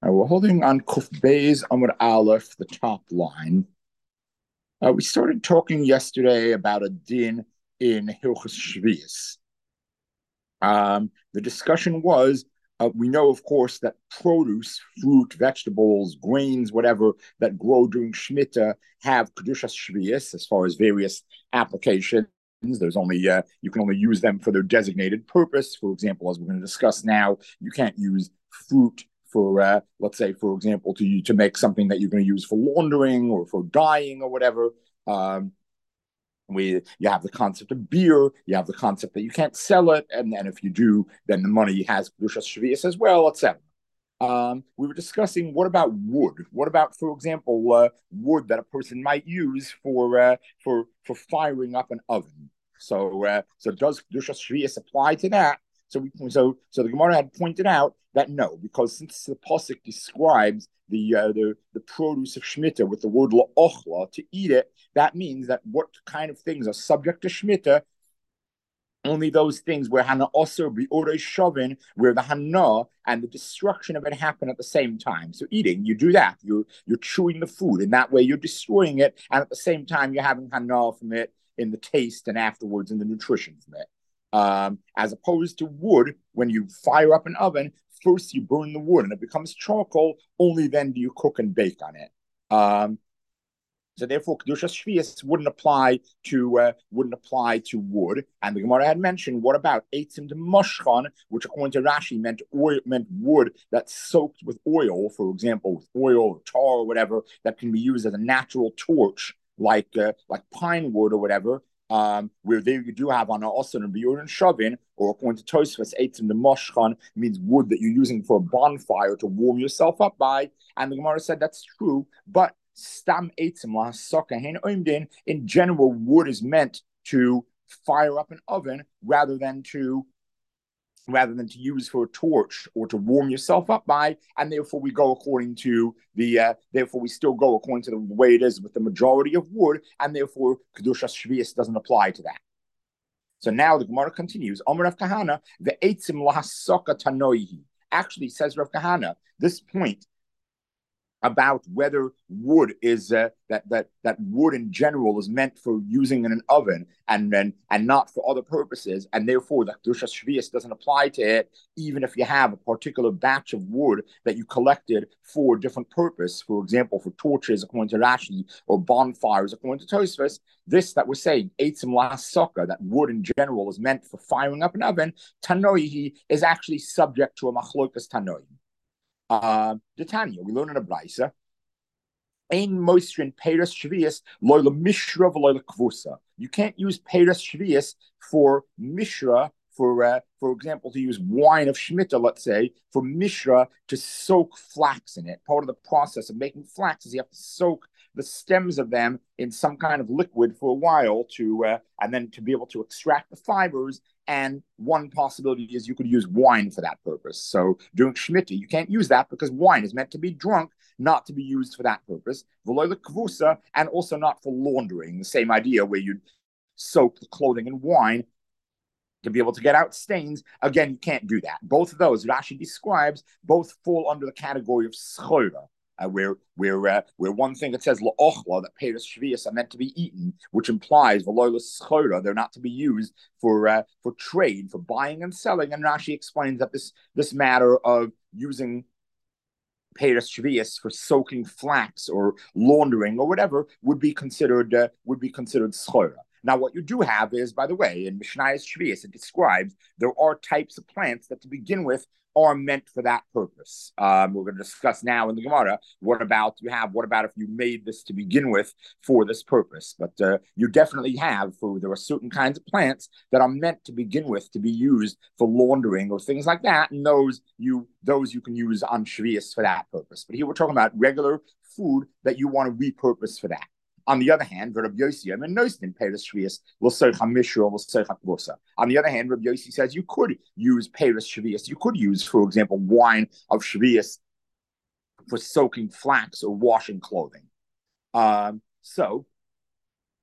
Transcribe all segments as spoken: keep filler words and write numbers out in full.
Uh, we're holding on Kuf Beis Amud Aleph, the top line. Uh, we started talking yesterday about a din in Hilchos Shvius. Um, the discussion was, uh, we know, of course, that produce, fruit, vegetables, grains, whatever, that grow during Shemitah have Kedushas Shvius as far as various applications. There's only uh, you can only use them for their designated purpose. For example, as we're going to discuss now, you can't use fruit for, uh, let's say, for example, to to make something that you're going to use for laundering or for dyeing or whatever. Um, we you have the concept of beer, you have the concept that you can't sell it, and then if you do, then the money has Kedushas Shvius as well, et cetera. Um, we were discussing what about wood? What about, for example, uh, wood that a person might use for uh, for for firing up an oven? So, uh, so does Kedushas Shvius apply to that? So, we, so, so the Gemara had pointed out that no, because since the pasuk describes the uh, the the produce of Shemitah with the word la'ochla, to eat it, that means that what kind of things are subject to Shemitah, only those things where hana also be orei shovin, where the hana and the destruction of it happen at the same time. So eating, you do that. You're you're chewing the food, and that way you're destroying it, and at the same time you're having hana from it in the taste and afterwards in the nutrition from it. Um, as opposed to wood, when you fire up an oven, first you burn the wood and it becomes charcoal. Only then do you cook and bake on it. Um, So therefore, Kedushas Shvius wouldn't apply to uh, wouldn't apply to wood. And the Gemara had mentioned, what about eitzim de mashchan, which according to Rashi meant oil, meant wood that's soaked with oil, for example, with oil or tar or whatever, that can be used as a natural torch, like uh, like pine wood or whatever. Um, where there you do have on also and biur and shavin, or according to Tosfos, eitzim de mashchan means wood that you're using for a bonfire to warm yourself up by. And the Gemara said that's true, but stam eitzim lahasaka hein oimdin. In general, wood is meant to fire up an oven rather than to rather than to use for a torch or to warm yourself up by, and therefore we go according to the uh, therefore we still go according to the way it is with the majority of wood, and therefore Kedushas Shvius doesn't apply to that. So now the Gemara continues. Omer Rav Kahana, the eitzim lahasaka tanoihi. Actually, says Rav Kahana, this point about whether wood is uh, that that that wood in general is meant for using in an oven and and, and not for other purposes, and therefore the Kedushas Shvius doesn't apply to it, even if you have a particular batch of wood that you collected for a different purpose, for example, for torches according to Rashi, or bonfires according to Tosfos. This that we're saying, eitzim lahasaka, that wood in general is meant for firing up an oven, tanoihi, is actually subject to a machlokas tanoim. Uh, the Tanya, we learn in a brisa. Ein moistrin peiras shvius loyla mishra v'loyla kvusa. You can't use peiras shvius for mishra, for uh, for example, to use wine of Shemitah, let's say, for mishra, to soak flax in it. Part of the process of making flax is you have to soak the stems of them in some kind of liquid for a while to, uh, and then to be able to extract the fibers. And one possibility is you could use wine for that purpose. So during Shemitah, you can't use that because wine is meant to be drunk, not to be used for that purpose. V'loy kvusa, and also not for laundering. The same idea where you'd soak the clothing in wine to be able to get out stains. Again, you can't do that. Both of those, Rashi describes, both fall under the category of schora. Uh, where where uh, where one thing that says la'ochla, that peiras shvius are meant to be eaten, which implies v'lo l'schora, they're not to be used for uh, for trade, for buying and selling. And Rashi explains that this this matter of using peiras shvius for soaking flax or laundering or whatever would be considered uh, would be considered schora. Now, what you do have is, by the way, in Mishnayos Shvius, it describes there are types of plants that, to begin with, are meant for that purpose. Um, we're going to discuss now in the Gemara what about you have what about if you made this to begin with for this purpose. But uh, you definitely have for there are certain kinds of plants that are meant to begin with to be used for laundering or things like that, and those you those you can use on Shvius for that purpose. But here we're talking about regular food that you want to repurpose for that. On the other hand, Rabbi Yossi, I mean, Noistin Peiras Shvius, L'Soich Mishra, L'Soich Kvusa. On the other hand, Rabbi Yossi says you could use Peiras Shvius. You could use, for example, wine of Shvius for soaking flax or washing clothing. Um, so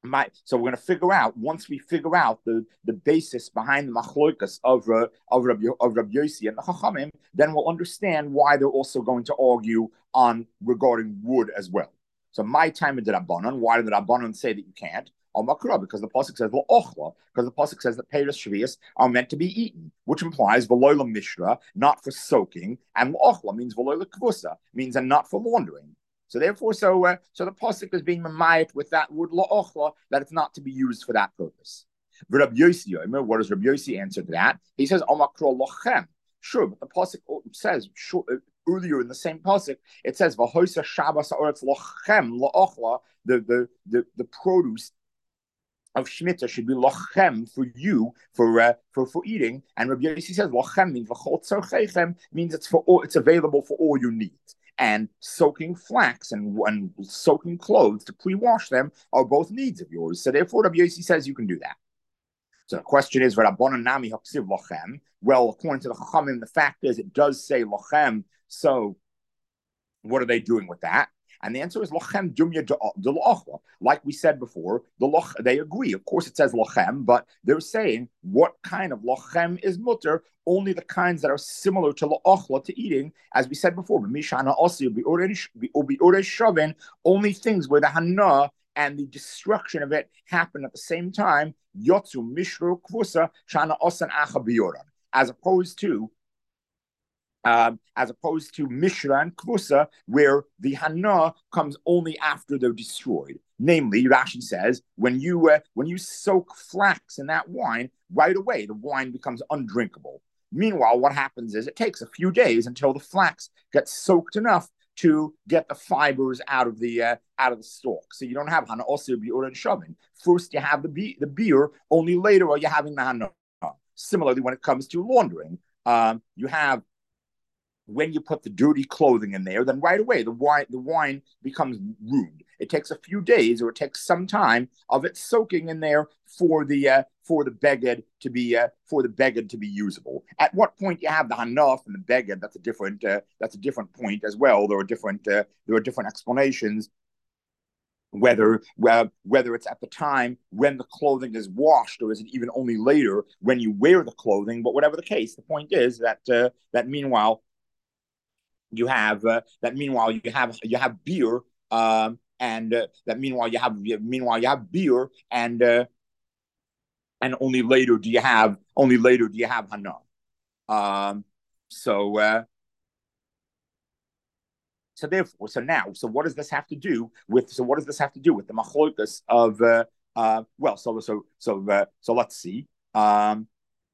My, so we're going to figure out once we figure out the, the basis behind the machlokas of uh, of Rabbi of Rabbi Yossi and the Chachamim, then we'll understand why they're also going to argue on regarding wood as well. So my time did Rabbanon. Why did Rabbanon say that you can't? Because the pasuk says ochla, because the pasuk says that peiros shvius are meant to be eaten, which implies v'loila mishra, not for soaking, and ochla means v'loila kvusa, means and not for laundering. So therefore, so uh, so the pasuk is being mamayit with that word la'ochla, that it's not to be used for that purpose. Rabbi Yossi, what does Rabbi Yossi answer to that? He says omakro lochem. Sure, but the pasuk says sure, earlier in the same pasuk it says v'hoisa shabbos haaretz lochem la'ochla. The the the the produce of Shemitah should be lochem for you for uh, for for eating, and Rabbi Yossi says lochem means v'chol tzorcheichem, means it's for all, it's available for all your needs. And soaking flax and, and soaking clothes to pre-wash them are both needs of yours. So therefore, Rabbi Yossi says you can do that. So the question is, well, according to the Chachamim, the fact is it does say lochem. So what are they doing with that? And the answer is lochem dumya de lochla. Like we said before, the loch they agree. Of course, it says lochem, but they're saying what kind of lochem is mutter? Only the kinds that are similar to lochla to eating, as we said before. Mishana osi ubi shaven. Only things where the hana and the destruction of it happen at the same time. Yotzu mishru kvusa shana osan acha biyoran, as opposed to. Um, as opposed to Mishra and Kvusa, where the Hana comes only after they're destroyed. Namely, Rashi says, when you uh, when you soak flax in that wine, right away the wine becomes undrinkable. Meanwhile, what happens is it takes a few days until the flax gets soaked enough to get the fibers out of the uh, out of the stalk. So you don't have Hana also Biur and Shavin. First, you have the be- the beer. Only later are you having the Hana. Similarly, when it comes to laundering, um, you have. When you put the dirty clothing in there, then right away the wine the wine becomes ruined. It takes a few days, or it takes some time of it soaking in there for the uh, for the beged to be uh, for the beged to be usable. At what point you have the hanaf and the beged, that's a different uh, that's a different point as well. There are different uh, there are different explanations. Whether uh, whether it's at the time when the clothing is washed, or is it even only later when you wear the clothing? But whatever the case, the point is that uh, that meanwhile. You have uh, that. Meanwhile, you have you have beer, um, and uh, that meanwhile you have meanwhile you have beer, and uh, and only later do you have only later do you have hana. Um, so uh, so therefore, so now, so what does this have to do with? So what does this have to do with the machlokas of? Uh, uh, well, so so so uh, so let's see. Um,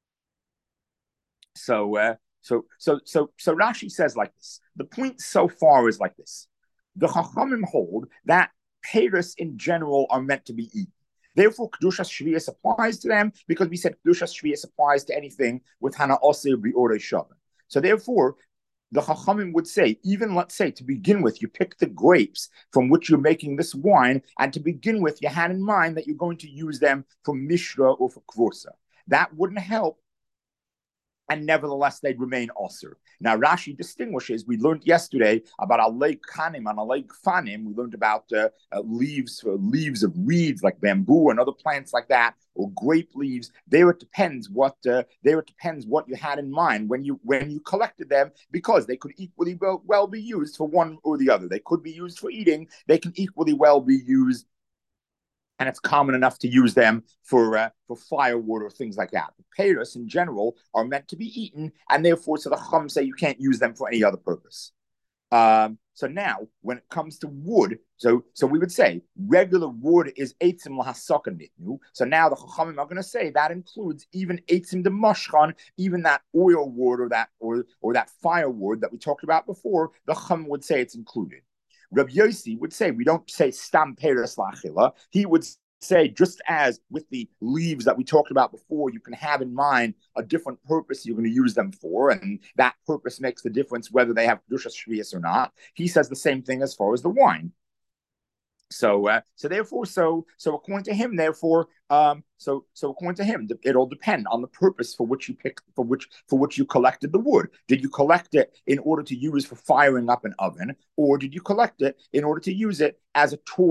so. Uh, So, so, so, so Rashi says like this. The point so far is like this: the Chachamim hold that peiros in general are meant to be eaten. Therefore, kedushas shvius applies to them, because we said kedushas shvius applies to anything with hana osir bi'orei shaven. So, therefore, the Chachamim would say, even let's say to begin with, you pick the grapes from which you're making this wine, and to begin with, you had in mind that you're going to use them for mishra or for kvorsa. That wouldn't help. And nevertheless, they'd remain osir. Now, Rashi distinguishes. We learned yesterday about alei kanim and alei fanim. We learned about uh, uh, leaves, uh, leaves of reeds like bamboo and other plants like that, or grape leaves. There it depends what uh, there it depends what you had in mind when you when you collected them, because they could equally well, well be used for one or the other. They could be used for eating. They can equally well be used. And it's common enough to use them for uh, for firewood or things like that. The peiros in general are meant to be eaten, and therefore, so the Chum say you can't use them for any other purpose. Um, so now, when it comes to wood, so so we would say regular wood is eitzim lahasakan nitnu. So now the Chachamim are going to say that includes even eitzim de mashchan, even that oil wood or that or or that firewood that we talked about before. The Chum would say it's included. Rabbi Yossi would say, we don't say stam peiros la'achila. He would say, just as with the leaves that we talked about before, you can have in mind a different purpose you're going to use them for, and that purpose makes the difference whether they have kedushas shvius or not. He says the same thing as far as the wine. So, uh, so therefore, so so according to him, therefore, um, so so according to him, it'll depend on the purpose for which you pick, for which for which you collected the wood. Did you collect it in order to use for firing up an oven, or did you collect it in order to use it as a torch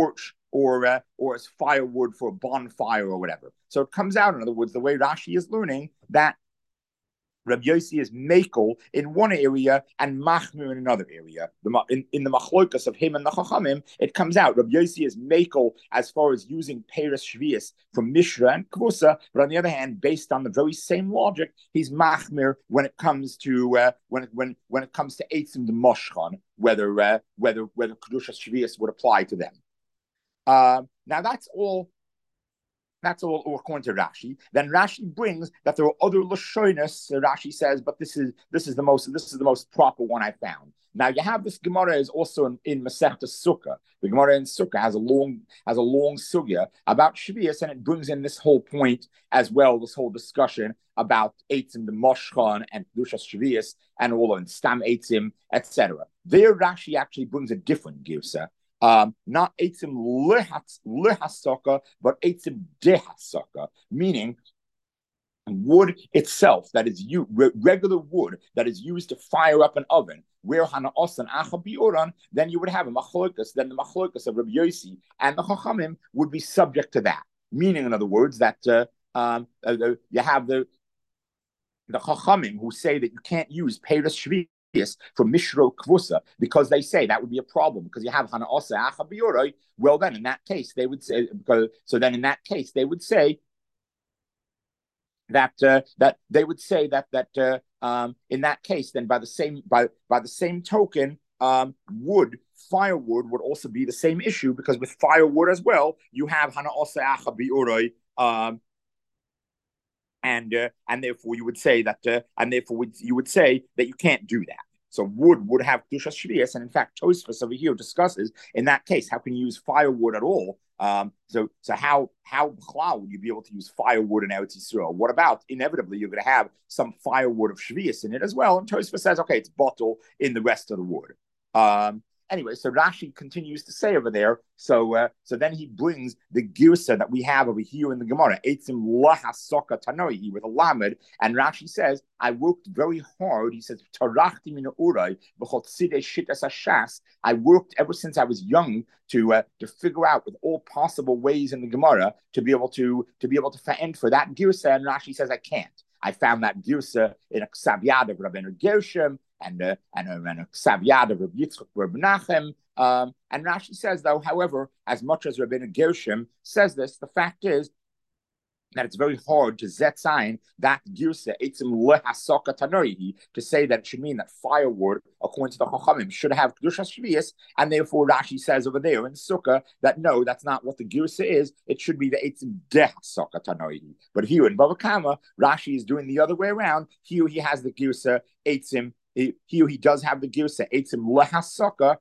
or uh, or as firewood for a bonfire or whatever. So it comes out, in other words, the way Rashi is learning that Rabbi Yossi is makel in one area and machmir in another area. The, in, in the machlokas of him and the chachamim, it comes out Rabbi Yossi is makel as far as using peres shvius from Mishra and Kvusa, but on the other hand, based on the very same logic, he's machmir when it comes to uh, when it, when when it comes to eitzim the moshchan, whether uh, whether whether kedushas shvius would apply to them. Uh, now that's all. That's all according to Rashi. Then Rashi brings that there are other lashonis. So Rashi says, but this is this is the most this is the most proper one I found. Now you have this Gemara is also in, in Masechta Sukkah. The Gemara in Sukkah has a long has a long sugya about Shvius, and it brings in this whole point as well. This whole discussion about eitzim the moshchan and kedushas Shvius and all of stam eitzim, et cetera. There Rashi actually brings a different girsa. Um, not eitzim lehasaka, but eitzim dehasaka, meaning wood itself that is used, regular wood that is used to fire up an oven. Where hanaosan acha bioran, then you would have a machlokas. Then the machlokas of Rabbi Yossi and the chachamim would be subject to that. Meaning, in other words, that uh, um, uh, you have the the chachamim who say that you can't use peres shvi from Mishra Kvusa, because they say that would be a problem because you have Hana Osa Acha Bioroi. Well, then in that case, they would say, because so then in that case, they would say that uh, that they would say that that uh, um, in that case, then by the same by by the same token, um, wood firewood would also be the same issue, because with firewood as well, you have Hana Osa Acha Bioroi. Um, And uh, and therefore you would say that, uh, and therefore would, you would say that you can't do that. So wood would have kedushas shvius, and in fact, Tosfos over here discusses in that case how can you use firewood at all. Um, so so how how would you be able to use firewood in Eretz Yisrael? What about inevitably you're going to have some firewood of shvius in it as well? And Tosfos says, okay, it's bottle in the rest of the wood. Um, Anyway, so Rashi continues to say over there. So, uh, so then he brings the girsa that we have over here in the Gemara, Eitzim lahasoka tanoi, with a lamed, and Rashi says, "I worked very hard." He says, "Tarachti min uray b'chotzidei shitas hashas." I worked ever since I was young to uh, to figure out with all possible ways in the Gemara to be able to to be able to end for that girsa, and Rashi says, "I can't." I found that girsa in a Ksav Yad of Rabbeinu Gershom, and uh, and, uh, and a Ksav Yad of Rabbi Yitzchak Reb Menachem. Um, and Rashi says, though, however, as much as Rabbeinu Gershom says this, the fact is that it's very hard to zetzayin that girsa eitzim lehasoka tanorihi, to say that it should mean that firewood, according to the Chachamim, should have kedushas shvius, and therefore Rashi says over there in Sukkah that no, that's not what the girsa is. It should be the eitzim dehasoka tanorihi. But here in Bava Kama, Rashi is doing the other way around. Here he has the girsa eitzim. Here he does have the girsa eitzim lehasoka,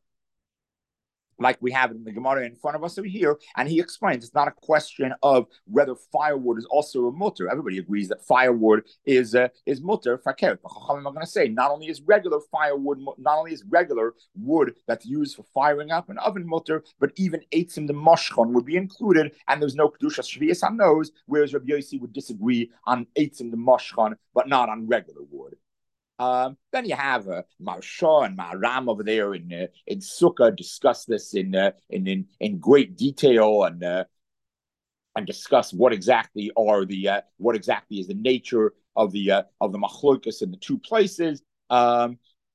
like we have in the Gemara in front of us over here, and he explains it's not a question of whether firewood is also a mutter. Everybody agrees that firewood is uh, is mutter. Fakir. The Chachamim are going to say not only is regular firewood, not only is regular wood that's used for firing up an oven mutter, but even eitzim the moshchon would be included, and there's no kedushas shvius on those. Whereas Rabbi Yossi would disagree on eitzim the moshchon, but not on regular wood. Um, then you have uh, Marsha and Maharam over there in uh, in Sukkah discuss this in, uh, in in in great detail, and uh, and discuss what exactly are the uh, what exactly is the nature of the uh, of the machlokas in the two places. Um,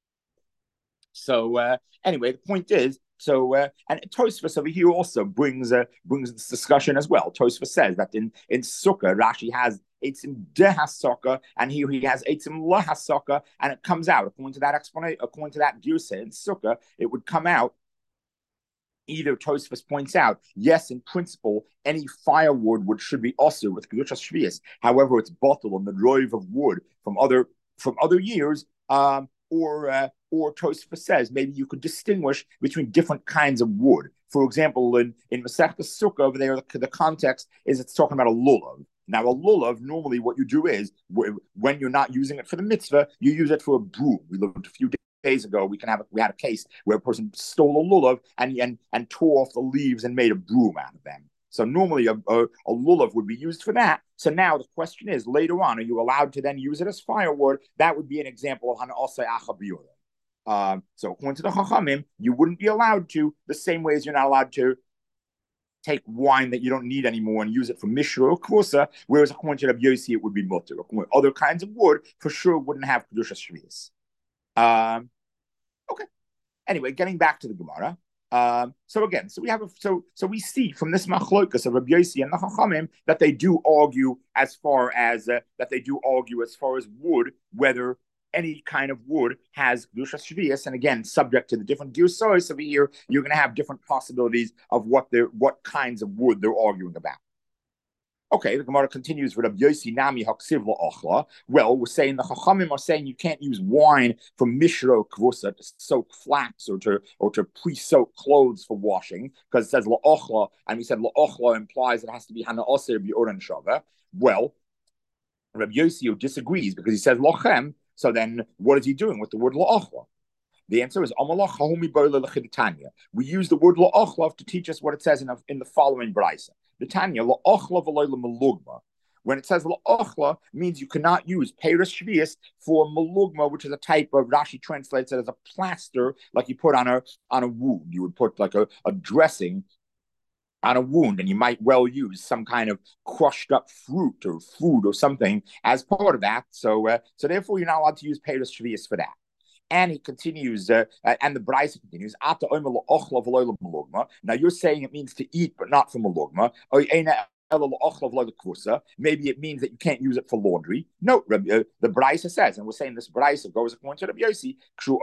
so uh, anyway, the point is. So uh, and Tosfos over here also brings uh, brings this discussion as well. Tosfos says that in in Sukkah Rashi has eitzim dehasoka, and here he has eitzim lahasoka, and it comes out according to that explanation, according to that girsa in Sukkah, it would come out. Either Tosfos points out, yes, in principle, any firewood would should be also with kedushas shvius. However, it's bottled on the roiv of wood from other from other years. Um, Or, uh, or Tosfos says maybe you could distinguish between different kinds of wood. For example, in in Masechta Sukkah over there, the, the context is it's talking about a lulav. Now, a lulav, normally what you do is when you're not using it for the mitzvah, you use it for a broom. We looked a few days ago. We can have a, we had a case where a person stole a lulav and and and tore off the leaves and made a broom out of them. So normally a, a, a lulav would be used for that. So now the question is, later on, are you allowed to then use it as firewood? That would be an example of Hana'asai Achabiyur. Um, so according to the Chachamim, you wouldn't be allowed to, the same way as you're not allowed to take wine that you don't need anymore and use it for mishra or kvosa, whereas according to Rabbi Yossi, it would be mutter. Other kinds of wood for sure wouldn't have kedushas shvius. Um, okay. Anyway, getting back to the Gemara. Um, so again, so we have a, so so we see from this machlokas of Rabbi Yossi and the Chachamim that they do argue as far as uh, that they do argue as far as wood, whether any kind of wood has kedushas shvius, and again, subject to the different girsos over here, you're going to have different possibilities of what they're what kinds of wood they're arguing about. Okay, the Gemara continues with Rabbi Yossi Nami Haksiv La'achla. Well, we're saying the Chachamim are saying you can't use wine from Mishra Kvusa to soak flax or to or to pre-soak clothes for washing, because it says La'achla, and we said La'achla implies it has to be Hana Osir B'Oren Shava. Well, Rabbi Yossi disagrees because he says Lochem, so then what is he doing with the word La'achla? The answer is we use the word la'ochlav to teach us what it says in, a, in the following brisa. The Tanya la'ochlav malugma. When it says la'ochla, means you cannot use peiros shvius for malugma, which is a type of, Rashi translates it as a plaster, like you put on a on a wound. You would put like a, a dressing on a wound, and you might well use some kind of crushed up fruit or food or something as part of that. So, uh, so therefore, you're not allowed to use peiros shvius for that. And he continues, uh, uh, and the Brisa continues. Now you're saying it means to eat, but not for malugma. Maybe it means that you can't use it for laundry. No, uh, the Brisa says, and we're saying this Brisa goes according to Rabbi Yossi.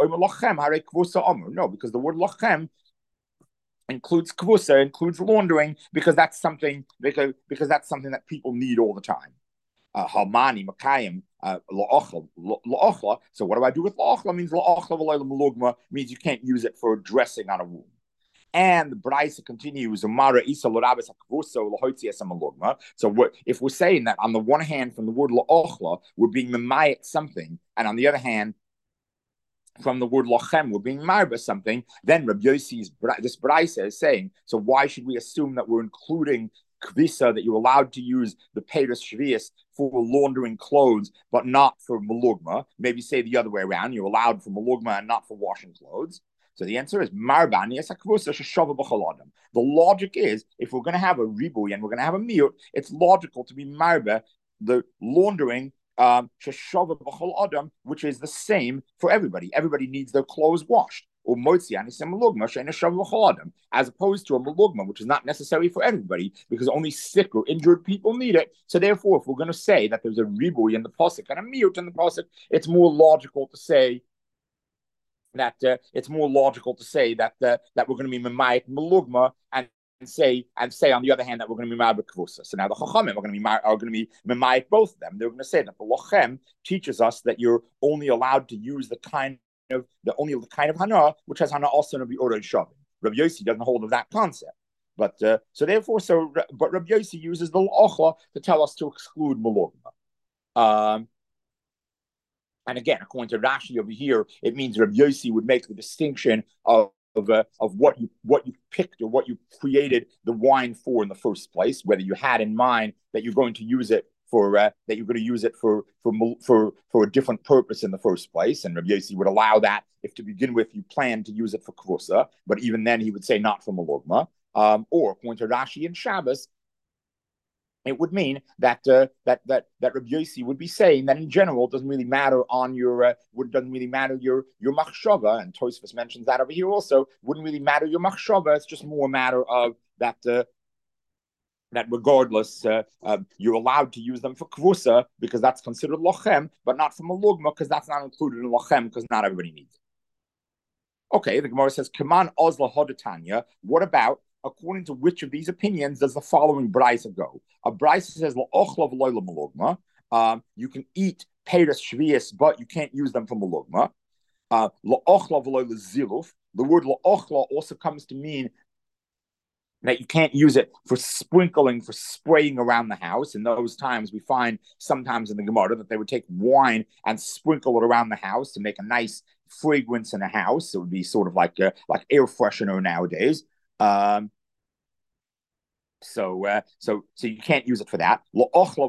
No, because the word lochem includes kvusa, includes laundering, because that's something because because that's something that people need all the time. Uh, Halmani, Makayim, uh, la'ochla. So what do I do with la'ochla? Means la'ochla v'loy l'malugma means you can't use it for dressing on a wound. And the Brisa continues, Umara isa l'rabes hakvuso l'hoitzi esa malugma. So what, if we're saying that on the one hand, from the word la'ochla, we're being memayet something, and on the other hand, from the word lochem, we're being marba something, then Rabbi Yossi's, this Brisa is saying, so why should we assume that we're including kvisa, that you're allowed to use the peiros shvius for laundering clothes, but not for malugma? Maybe say the other way around, you're allowed for malugma and not for washing clothes. So the answer is marban. The logic is, if we're going to have a ribui and we're going to have a miut, it's logical to be marba, the laundering, um, which is the same for everybody. Everybody needs their clothes washed. Or as opposed to a malugma, which is not necessary for everybody, because only sick or injured people need it. So therefore, if we're going to say that there's a ribui in the pasuk and a miut in the pasuk, it's more logical to say that uh, it's more logical to say that uh, that we're going to be memayit malugma and and say and say on the other hand that we're going to be memayit kvusa. So now the chachamim are going to be are going to be memayit both of them. They're going to say that the lochem teaches us that you're only allowed to use the kind of the only the kind of hana which has hana also to be order shavim. Rabbi Yossi doesn't hold of that concept, but uh, so therefore, so but Rabbi Yossi uses the lochla to tell us to exclude malugma. Um, and again, according to Rashi over here, it means Rabbi Yossi would make the distinction of of, uh, of what you what you picked or what you created the wine for in the first place, whether you had in mind that you're going to use it for uh, that you're going to use it for for for for a different purpose in the first place, and Rabbi Yossi would allow that if to begin with you plan to use it for kvusa, but even then he would say not for malugma. Um, or according to Rashi and Shabbos, it would mean that uh, that that that Rabbi Yossi would be saying that in general it doesn't really matter on your uh, doesn't really matter your your machshava, and Tosfos mentions that over here also. Wouldn't really matter your machshava. It's just more a matter of that. Uh, that regardless, uh, uh, you're allowed to use them for kvusa because that's considered lochem, but not for malugma because that's not included in lochem because not everybody needs it. Okay, the Gemara says, "Kaman ozla hodatanya." What about, according to which of these opinions does the following brisa go? A brisa says la'ochla v'loy malugma. Um, you can eat peiros shvius, but you can't use them for malugma. Uh, la'ochla v'loy ziluf. The word la'ochla also comes to mean that you can't use it for sprinkling, for spraying around the house. In those times, we find sometimes in the Gemara that they would take wine and sprinkle it around the house to make a nice fragrance in the house. It would be sort of like a, like air freshener nowadays. Um, So, uh, so, so you can't use it for that. And also,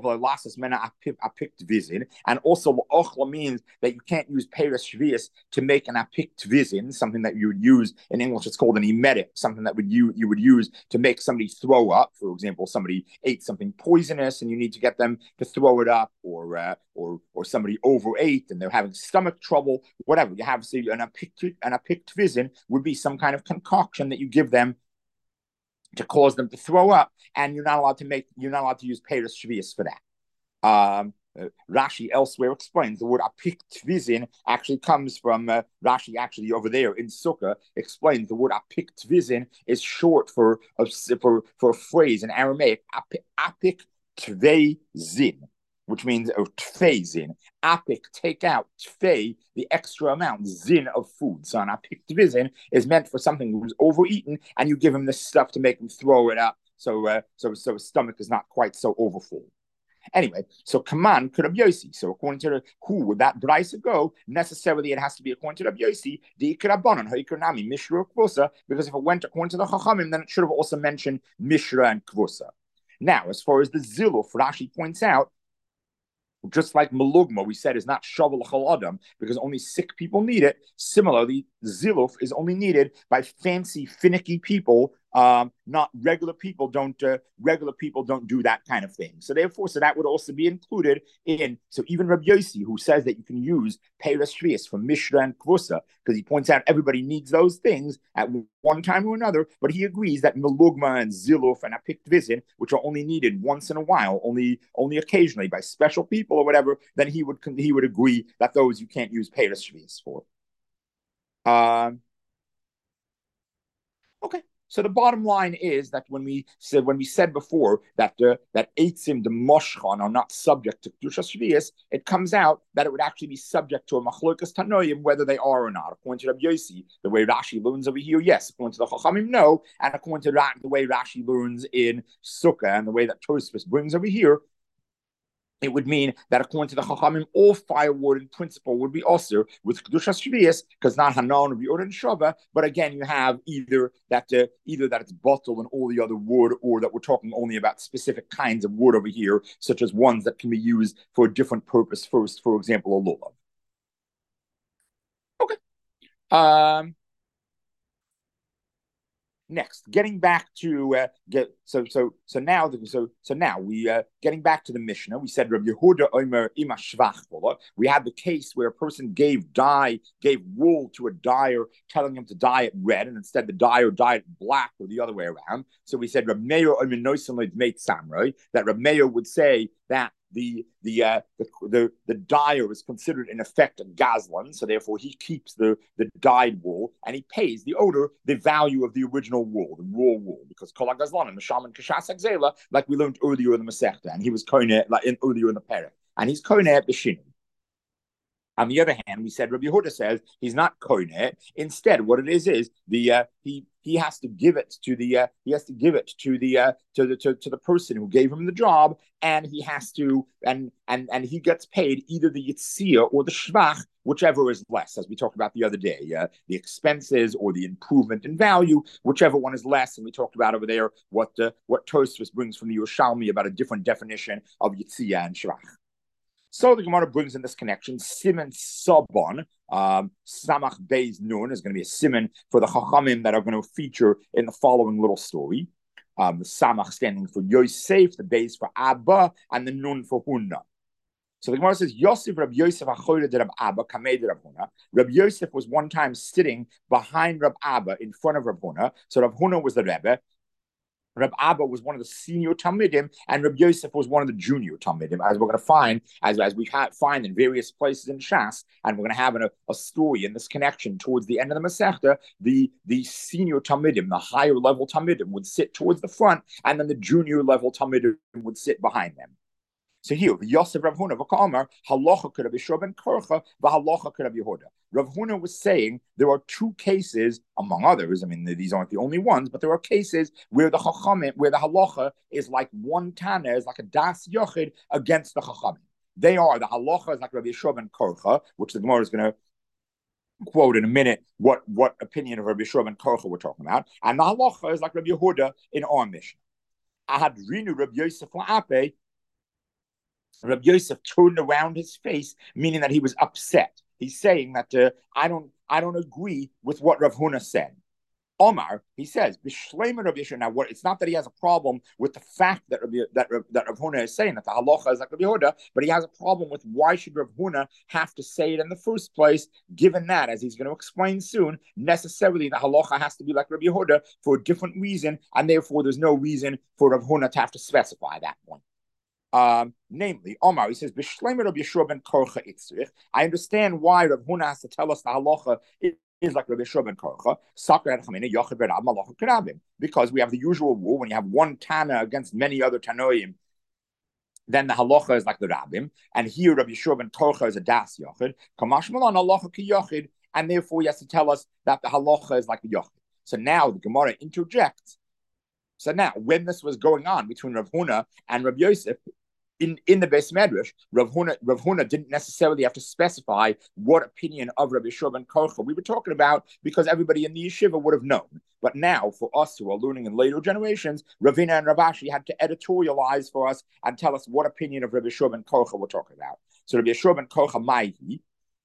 lo'ochla means that you can't use peres shvius to make an apikt vizin, something that you would use in English. It's called an emetic, something that would you you would use to make somebody throw up. For example, somebody ate something poisonous, and you need to get them to throw it up, or uh, or or somebody overate and they're having stomach trouble. Whatever you have, so an apikt an apikt vizin would be some kind of concoction that you give them to cause them to throw up, and you're not allowed to make, you're not allowed to use peres shvius for that. Um, uh, Rashi elsewhere explains the word apik tvizin actually comes from uh, Rashi actually over there in Sukkah explains the word apik tvizin is short for a, for for a phrase in Aramaic apik tvizin, which means or tfei zin. Apik, take out, tfei, the extra amount, zin of food. So an apik tvizin is meant for something who's overeaten, and you give him this stuff to make him throw it up, so uh, so so his stomach is not quite so overfull. Anyway, so Kaman could have Yossi. So according to the, who would that brisa go? Necessarily, it has to be according to Rabbi Yossi, the Ikarabanan, Haikarnami, Mishra Kvosa, because if it went according to the Chachamim, then it should have also mentioned Mishra and Kvosa. Now, as far as the Ziluf, Rashi points out, just like Malugma, we said, is not Shavel Chal Adam because only sick people need it. Similarly, Ziluf is only needed by fancy, finicky people. Um, not regular people don't uh, regular people don't do that kind of thing. So therefore, so that would also be included in. So even Rabbi Yossi, who says that you can use Peres Shvius from Mishra and Kvusa, because he points out everybody needs those things at one time or another, but he agrees that Melugma and Ziluf and Apik Vizin, which are only needed once in a while, only only occasionally by special people or whatever, then he would he would agree that those you can't use Peres Shvius for. Um, okay. So the bottom line is that when we said when we said before that uh, that eitzim the moshchan are not subject to kedushas shvius, it comes out that it would actually be subject to a machlokas tanoim whether they are or not. According to Rabbi Yossi, the way Rashi learns over here, yes. According to the Chachamim, no. And according to Ra- the way Rashi learns in Sukkah and the way that Tosfos brings over here, it would mean that according to the Chachamim, all firewood in principle would be also with Kedushas Shvius, because not Hanan or Biur and Shava, but again, you have either that uh, either that it's bottle and all the other wood, or that we're talking only about specific kinds of wood over here, such as ones that can be used for a different purpose first, for example, a lulav. Okay. Um, Next, getting back to uh, get so so so now so so now we uh, getting back to the Mishnah. We said Rabbi Yehuda Omer ima shvach. We had the case where a person gave dye gave wool to a dyer, telling him to dye it red, and instead the dyer dyed it black, or the other way around. So we said Rabbi Meir Omer noisim made samroi, that Rabbi Meir would say that the the uh, the, the the dyer is considered in effect a gazlan, so therefore he keeps the the dyed wool and he pays the owner the value of the original wool, the raw wool, because kol gazlan and misham and kashas exela, like we learned earlier in the Masechta, and he was koine like in earlier in the parak, and he's koine at b'shinu. On the other hand, we said Rabbi Yehuda says he's not koine. Instead, what it is is the uh, he he has to give it to the uh, he has to give it to the uh, to the to, to the person who gave him the job, and he has to and and and he gets paid either the yitzia or the shvach, whichever is less, as we talked about the other day, uh, the expenses or the improvement in value, whichever one is less. And we talked about over there what uh, what Tosfos brings from the Yerushalmi about a different definition of yitzia and shvach. So the Gemara brings in this connection, Siman Sabon, um, Samach Beis Nun is going to be a Siman for the Chachamim that are going to feature in the following little story. Um, the Samach standing for Yosef, the Beis for Abba, and the Nun for Hunna. So the Gemara says, Yosef Rabbi Yosef Achoyre de Rab Abba, Kamei de Rab Huna. Rabbi Yosef was one time sitting behind Rab Abba in front of Rab Huna. So Rab Huna was the Rebbe. Reb Abba was one of the senior Talmidim, and Reb Yosef was one of the junior Talmidim, as we're going to find, as, as we ha- find in various places in Shas, and we're going to have a, a story in this connection towards the end of the Masechta. The, the senior Talmidim, the higher level Talmidim, would sit towards the front, and then the junior level Talmidim would sit behind them. So here, Yosef Rav Huna v'Kamar halacha could have Yeshua ben Korcha v'halacha could have Yehuda. Rav Huna was saying there are two cases, among others. I mean, these aren't the only ones, but there are cases where the chachamim, where the halacha is like one tana, is like a das yochid against the chachamim. They are the halacha is like Rabbi Yeshua ben Korcha, which the Gemara is going to quote in a minute what what opinion of Rabbi Yeshua ben Korcha we're talking about, and the halacha is like Rabbi Yehuda in our mission. Ahadrinu Rabbi Yosef la'ape. Rabbi Yosef turned around his face, meaning that he was upset. He's saying that uh, I don't, I don't agree with what Rav Huna said. Omar, he says, B'shleima Rabbi Yeshua. Now, what, it's not that he has a problem with the fact that Rabbi, that, that Rav Huna is saying that the halacha is like Rabbi Yehuda, but he has a problem with why should Rav Huna have to say it in the first place, given that, as he's going to explain soon, necessarily the halacha has to be like Rabbi Yehuda for a different reason, and therefore there's no reason for Rav Huna to have to specify that point. Um, namely, Omar, he says, B'shleima Rabbi Yeshua ben Korcha itzrich. I understand why Rav Huna has to tell us the halacha is is like Rabbi Yeshua ben Korcha, because we have the usual rule when you have one Tana against many other Tanoim, then the halacha is like the Rabbim, and here Rabbi Yeshua ben Korcha is a das yochid, kamash malan halacha ki yochid, and therefore he has to tell us that the halacha is like the yochid. So now the Gemara interjects. So now, when this was going on between Rav Huna and Rabbi Yosef, In, in the Beis Medrash, Rav Huna, Rav Huna didn't necessarily have to specify what opinion of Rabbi Yeshua ben Korcha we were talking about, because everybody in the yeshiva would have known. But now, for us who are learning in later generations, Ravina and Rav Ashi had to editorialize for us and tell us what opinion of Rabbi Yeshua ben Korcha we're talking about. So Rabbi Yeshua ben Korcha Maihi,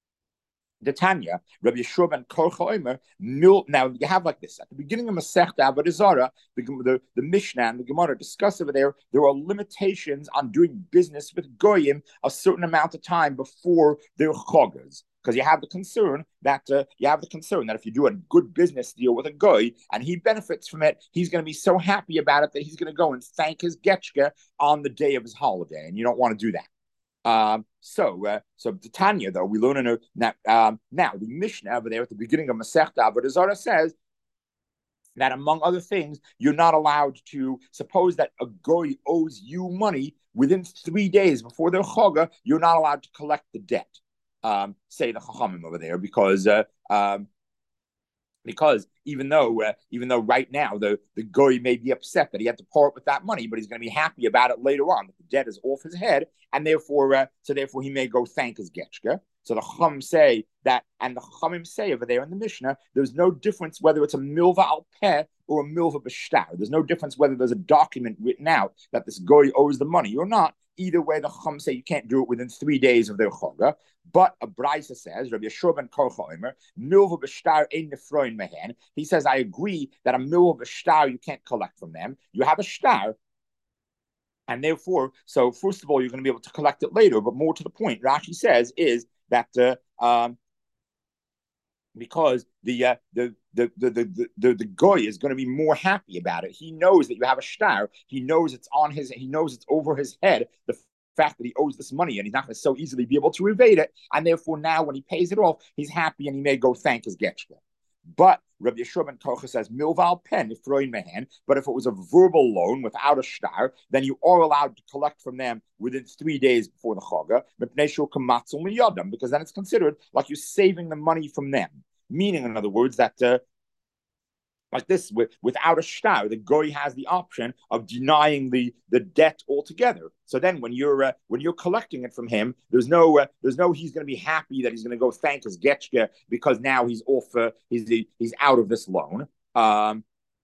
the Tanya, Rabbi Yeshua ben Korcha Omer, mil. Now you have like this at the beginning of Masechta Avodah Zarah, the, the the Mishnah and the Gemara discuss over there. There are limitations on doing business with goyim a certain amount of time before their chogas, because you have the concern that uh, you have the concern that if you do a good business deal with a goy and he benefits from it, he's going to be so happy about it that he's going to go and thank his getchka on the day of his holiday, and you don't want to do that. Um, so, uh, so the Tanya, though, we learn in a, now, um, now the Mishnah over there at the beginning of Masechta Avodah Zarah says that, among other things, you're not allowed to suppose that a goy owes you money within three days before their chaga. You're not allowed to collect the debt. Um, say the Chachamim over there, because uh, um, because even though uh, even though right now the, the goy may be upset that he had to part with that money, but he's going to be happy about it later on, that the debt is off his head, and therefore uh, so therefore he may go thank his getchka. So the Chachamim say that, and the Chachamim say over there in the Mishnah, there's no difference whether it's a milva al peh or a milva b'shtar. There's no difference whether there's a document written out that this goy owes the money or not. Either way, the Chacham say you can't do it within three days of their choga. But a Braisa says, Rabbi Yeshua ben Korcha Omer, milva b'shtar ein nefroin mehen. He says, I agree that a milva b'shtar you can't collect from them. You have a shtar, and therefore, so first of all, you're going to be able to collect it later. But more to the point, Rashi says is that uh, um, because the, uh, the, the, the, the, the, the goy is going to be more happy about it. He knows that you have a shtar. He knows it's on his, he knows it's over his head, the fact that he owes this money, and he's not going to so easily be able to evade it. And therefore now when he pays it off, he's happy and he may go thank his getchka. But Rabbi Yeshua ben Korcha says, milval pen, if thrown mehen, but if it was a verbal loan without a shtar, then you are allowed to collect from them within three days before the chaga, because then it's considered like you're saving the money from them. Meaning, in other words, that uh, like this, with, without a shtar, the goy has the option of denying the, the debt altogether. So then, when you're uh, when you're collecting it from him, there's no uh, there's no he's going to be happy that he's going to go thank his getchka because now he's off uh, he's he's out of this loan. Um,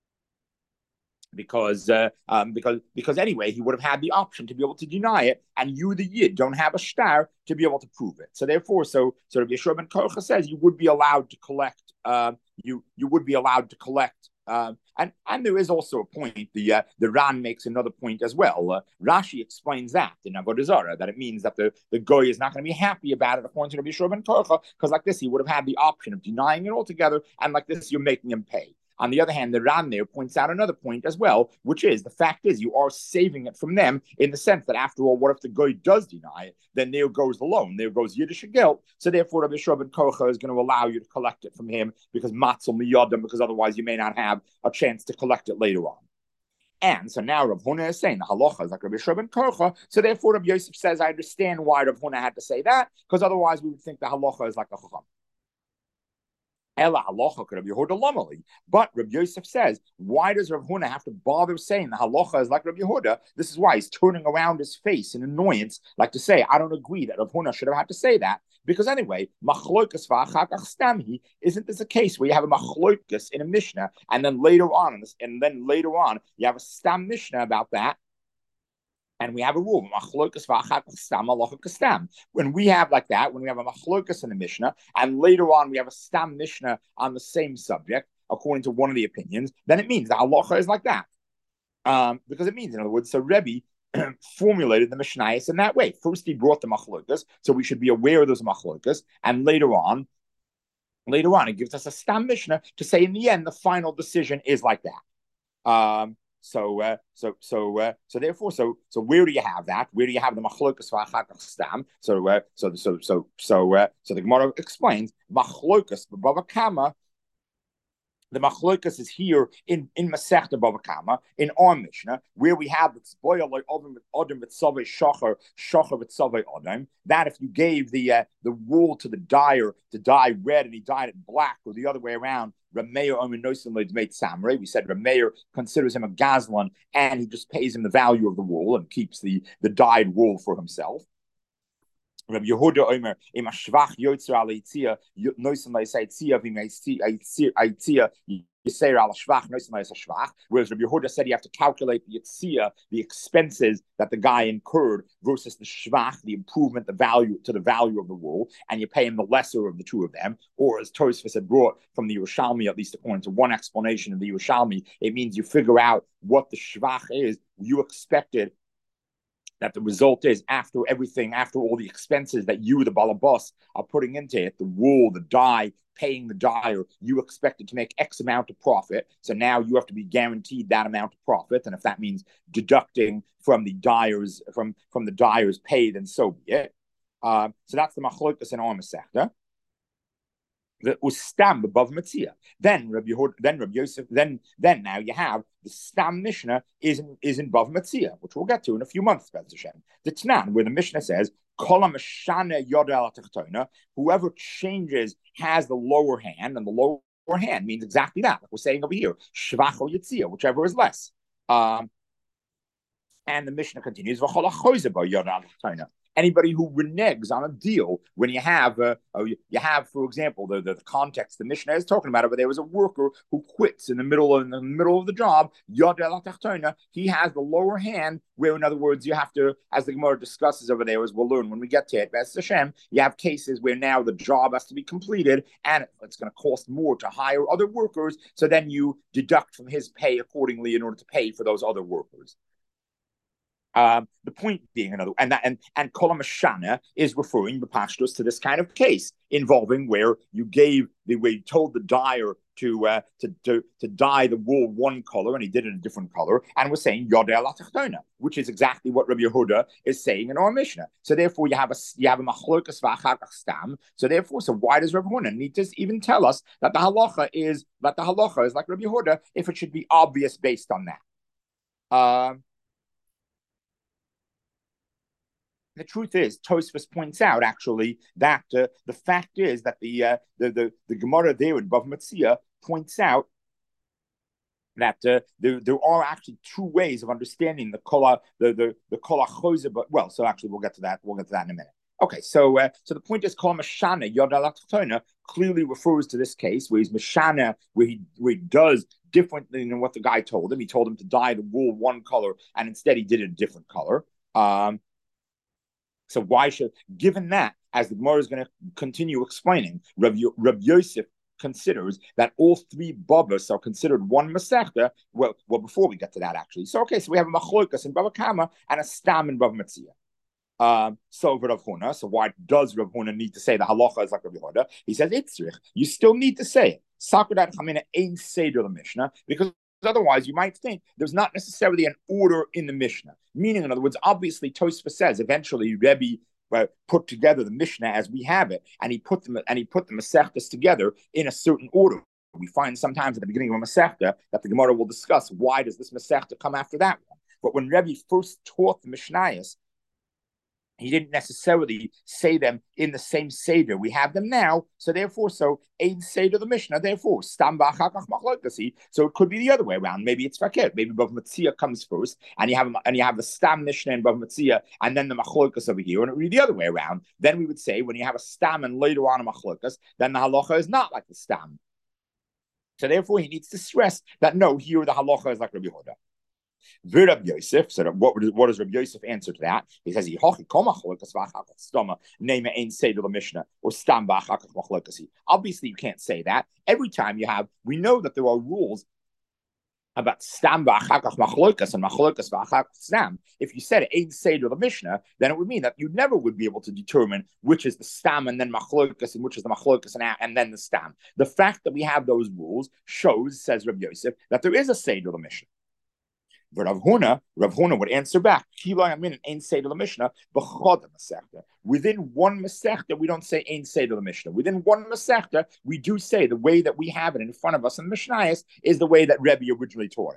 because uh, um, because because anyway, he would have had the option to be able to deny it, and you, the yid, don't have a shtar to be able to prove it. So therefore, so so Rabbi Yeshua ben Korcha says you would be allowed to collect. Uh, you you would be allowed to collect. Um, and and there is also a point. The uh, the Ran makes another point as well. Uh, Rashi explains that in Avodah Zarah, that it means that the, the goy is not going to be happy about it according to Rabbi Yeshua ben Korcha, because like this he would have had the option of denying it altogether, and like this you're making him pay. On the other hand, the Ran there points out another point as well, which is the fact is you are saving it from them in the sense that after all, what if the goy does deny it? Then there goes the loan, there goes Yiddish guilt. So therefore, Rabbi Yeshua ben Korcha is going to allow you to collect it from him because matzel miyadim, because otherwise you may not have a chance to collect it later on. And so now Rav Huna is saying the halacha is like Rabbi Yeshua ben Korcha. So therefore, Rabbi Yosef says, I understand why Rav Huna had to say that, because otherwise we would think the halacha is like a chacham. Ella halacha could have Yehuda Lamali. But Rabbi Yosef says, why does Rav Huna have to bother saying the halacha is like Rabbi Yehuda? This is why he's turning around his face in annoyance, like to say, I don't agree that Rav Huna should have had to say that. Because anyway, machloikas v'achakach stamhi, isn't this a case where you have a machloikas in a Mishnah, and then later on, and then later on, you have a stam Mishnah about that, and we have a rule, machloikas v'achakach stam halacha stam. When we have like that, when we have a machloikas in the Mishnah, and later on we have a stam Mishnah on the same subject, according to one of the opinions, then it means the halacha is like that. Um, because it means, in other words, so Rebbe formulated the Mishnayos in that way. First, he brought the machlokas, so we should be aware of those machlokas, and later on, later on, it gives us a stam Mishnah to say, in the end, the final decision is like that. Um, so, uh, so, so, uh, so, therefore, so, so, where do you have that? Where do you have the machlokas v'achakach stam? So, uh, so, so, so, so, uh, so the Gemara explains machlokas b'bava kama. The machlokas is here in in Masechta Bava Kama in our Mishnah, where we have the tzboya like Adam Adam v'tzavei shachar shachar v'tzavei Adam. That if you gave the uh, the wool to the dyer to dye red and he dyed it black, or the other way around, Rameir Ominosim made Samre. We said Rameir considers him a gazlan and he just pays him the value of the wool and keeps the the dyed wool for himself. Rabbi Yehuda Omer, "Im shvach yotzer al yitzia, noisem leisay yitzia v'im yitzia yiser al shvach noisem leisay shvach." Whereas Rabbi Yehuda said you have to calculate the yitzia, the expenses that the guy incurred, versus the shvach, the improvement, the value to the value of the wool, and you pay him the lesser of the two of them. Or as Tosfos had brought from the Yerushalmi, at least according to one explanation of the Yerushalmi, it means you figure out what the shvach is. You expected that the result is, after everything, after all the expenses that you, the balabas, are putting into it, the wool, the dye, paying the dyer, you expected to make X amount of profit. So now you have to be guaranteed that amount of profit. And if that means deducting from the dyer's from from the dyer's pay, then so be it. Uh, so that's the machlokas in our Masechta. The ustam above Matzia. Then Rabbi Yehuda, then Rabbi Yosef, then then now you have the stam Mishnah is in, is in Bav Matzia, which we'll get to in a few months, Bez Hashem. The Tnan, where the Mishnah says, whoever changes has the lower hand, and the lower hand means exactly that, like we're saying over here, shvach or yitzia, whichever is less. Um, and the Mishnah continues, anybody who reneges on a deal when you have, uh, oh, you, you have, for example, the, the, the context the Mishnah is talking about it, but there was a worker who quits in the middle of, in the middle of the job, he has the lower hand, where, in other words, you have to, as the Gemara discusses over there, as we'll learn when we get to it, B'ez Hashem, you have cases where now the job has to be completed, and it's going to cost more to hire other workers, so then you deduct from his pay accordingly in order to pay for those other workers. Um, the point being another, and that and and Kolam Shana is referring the pashtus to this kind of case involving where you gave the where you told the dyer to uh, to to to dye the wool one color and he did it a different color, and was saying Yodeh Latachtona, which is exactly what Rabbi Yehuda is saying in our Mishnah. So therefore, you have a you have a machlokas v'achakach stam. So therefore, so why does Rabbi Yehuda need to even tell us that the halacha is that the halacha is like Rabbi Yehuda if it should be obvious based on that? Um. The truth is, Tosfos points out actually that uh, the fact is that the uh, the, the the Gemara there in Bav Matzia points out that uh, there there are actually two ways of understanding the kola the the the kola choiza. But well, so actually we'll get to that. We'll get to that in a minute. Okay, so uh, so the point is, kol mashana yodalatona clearly refers to this case where he's mashana, where he where he does differently than what the guy told him. He told him to dye the wool one color, and instead he did it a different color. Um, So why should, given that, as the Gemara is going to continue explaining, Rav, Rav Yosef considers that all three babas are considered one Masechta. Well, well, before we get to that, actually. So, okay, so we have a Machlokas in Bava Kama and a Stam in Bava Matzia. Um, so Rav Huna, so why does Rav Huna need to say the halacha is like Rav Yehuda? He says, Itzrich, you still need to say it. Sakudat Chamina ain't Seder the Mishnah, because otherwise, you might think there's not necessarily an order in the Mishnah. Meaning, in other words, obviously, Tosfos says eventually Rebbe uh, put together the Mishnah as we have it, and he put them and he put the Masechtas together in a certain order. We find sometimes at the beginning of a Masechta that the Gemara will discuss why does this Masechta come after that one. But when Rebbe first taught the Mishnayos, he didn't necessarily say them in the same Seder. We have them now, so therefore, so Ein Seder the Mishnah, therefore, Stam Ba'achakach Machlokasi. So it could be the other way around. Maybe it's Fakir. Maybe Bav Metzia comes first, and you have and you have the Stam Mishnah and Bav Metzia, and then the Machlokas over here, and it would be the other way around. Then we would say when you have a Stam and later on a Machlokas, then the halacha is not like the Stam. So therefore, he needs to stress that no, here the halacha is like Rabbi Yehuda. Rabbi Yosef. So what, what does Rabbi Yosef answer to that? He says, obviously you can't say that. Every time you have, we know that there are rules about stam v'achakach machlokas and machlokas v'achakach stam. If you said ein seder the Mishnah, then it would mean that you never would be able to determine which is the stam and then machlokas and which is the machlokas and, and then the stam. The fact that we have those rules shows, says Rabbi Yosef, that there is a seder the Mishnah. But Rav Huna, Rav Huna would answer back, Ein Seder the Mishnah, within one Masechta, we don't say Ein Seder the Mishnah. Within one Masechta, we do say the way that we have it in front of us in the Mishnayos is the way that Rebbe originally taught it.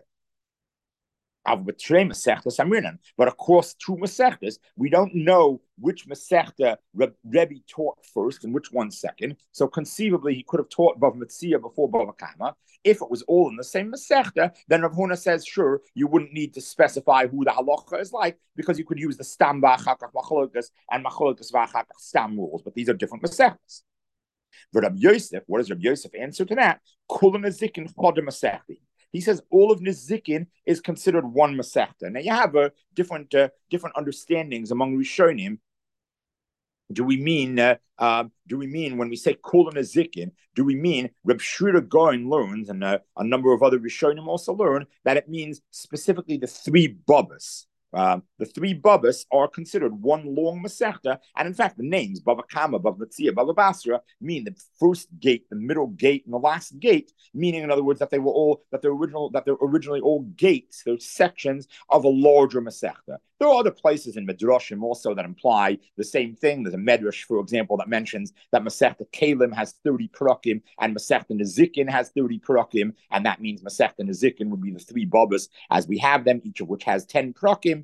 But across two Masechtas, we don't know which Masechta Rebbe taught first and which one second. So conceivably, he could have taught Bav Metzia before Bava Kama. If it was all in the same Masechta, then Rav Huna says, sure, you wouldn't need to specify who the halacha is like, because you could use the Stam V'achakach Machlokas and Machlokas V'achakach Stam rules, but these are different Masechtas. But Rabbi Yosef, what does Rabbi Yosef answer to that? Kulam Nezikin Chodem Masechti. He says all of Nezikin is considered one Masechta. Now you have a different uh, different understandings among Rishonim. Do we mean uh, uh, do we mean when we say Kol Nezikin? Do we mean Reb Shlomo Gaon learns, and uh, a number of other Rishonim also learn that it means specifically the three babas. Um, the three babas are considered one long Masechta, and in fact, the names Bava Kama, Bava Metzia, Bava Basra mean the first gate, the middle gate, and the last gate. Meaning, in other words, that they were all that the original that they're originally all gates, those sections of a larger Masechta. There are other places in Midrashim also that imply the same thing. There's a Medrash, for example, that mentions that Masechta Kalim has thirty parakim and Masechta Nezikin has thirty parakim, and that means Masechta Nezikin would be the three babas as we have them, each of which has ten parakim.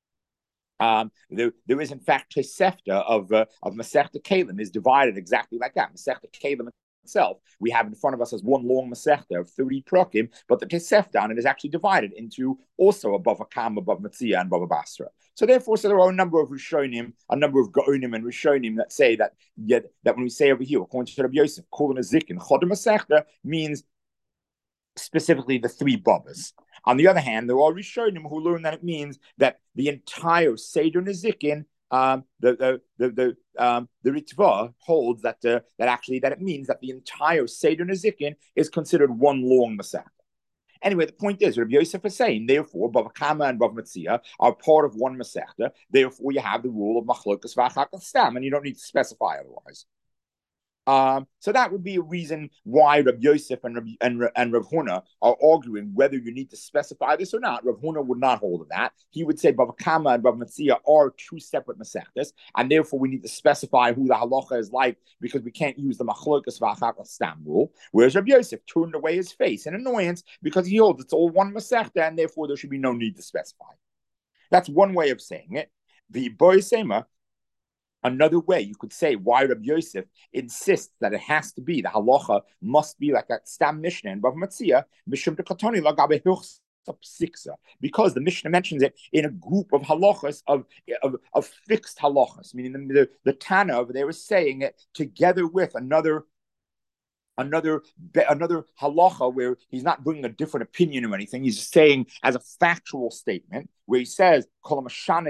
Um, there, there is in fact Tosefta of uh, of Masechta Kalim is divided exactly like that. Masechta Kalim itself we have in front of us as one long Masechta of thirty prakim, but the Tosefta on it is actually divided into also a Bava Kama, Bava Metzia, and Bava Basra. So therefore, so there are a number of Rishonim, a number of Gaonim and Rishonim that say that yeah, that when we say over here, according to Rabbi Yosef, Kol Nezikin Chodem Masechta means specifically the three babas. On the other hand, there are Rishonim who learn that it means that the entire Seder Nezikin, um, the the the the um, the Ritva holds that uh, that actually that it means that the entire Seder Nezikin is considered one long Masechta. Anyway, the point is, Rabbi Yosef is saying, therefore, Bava Kama and Bava Metzia are part of one Masechta. Therefore, you have the rule of Machlokas V'achakach Stam, and you don't need to specify otherwise. Um, so that would be a reason why Rav Yosef and Rav, and, and Rav Huna are arguing whether you need to specify this or not. Rav Huna would not hold of that. He would say Bava Kama and Bava Metzia are two separate Masechtas, and therefore we need to specify who the halacha is like because we can't use the Machlokas V'achakach Stam rule. Whereas Rav Yosef turned away his face in annoyance because he holds it's all one Masechta, and therefore there should be no need to specify. That's one way of saying it. The Boy Sema. Another way you could say why Rabbi Yosef insists that it has to be, the halacha must be like that Stam Mishnah and Bava Metzia, Mishum de Katoni lagabe hilchos siksa, because the Mishnah mentions it in a group of halachas of, of, of fixed halachas, meaning the, the, the Tana over there is saying it together with another Another another halacha where he's not bringing a different opinion or anything. He's just saying as a factual statement where he says, so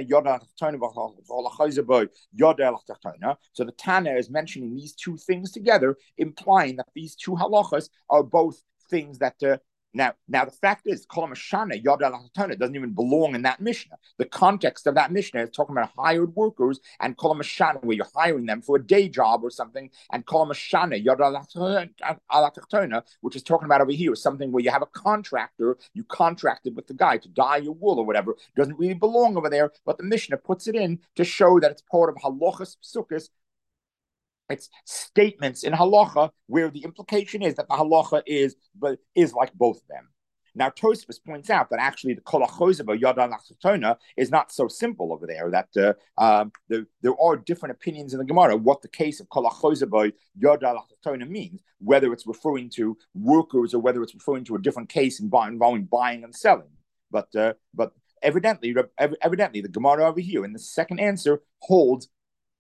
the Tana is mentioning these two things together, implying that these two halachas are both things that uh, Now, now the fact is, Kol Mashana Yad al doesn't even belong in that Mishnah. The context of that Mishnah is talking about hired workers and Kol Mashana, where you're hiring them for a day job or something, and Kol Mashana Yad al which is talking about over here something where you have a contractor, you contracted with the guy to dye your wool or whatever. Doesn't really belong over there, but the Mishnah puts it in to show that it's part of halachas psukas. It's statements in halacha where the implication is that the halacha is, but is like both of them. Now, Tosfos points out that actually the kol achozeba yada lachatona is not so simple over there. That uh, um, there, there are different opinions in the Gemara what the case of kol achozeba yada lachatona means, whether it's referring to workers or whether it's referring to a different case involving buying and selling. But uh, but evidently, evidently, the Gemara over here in the second answer holds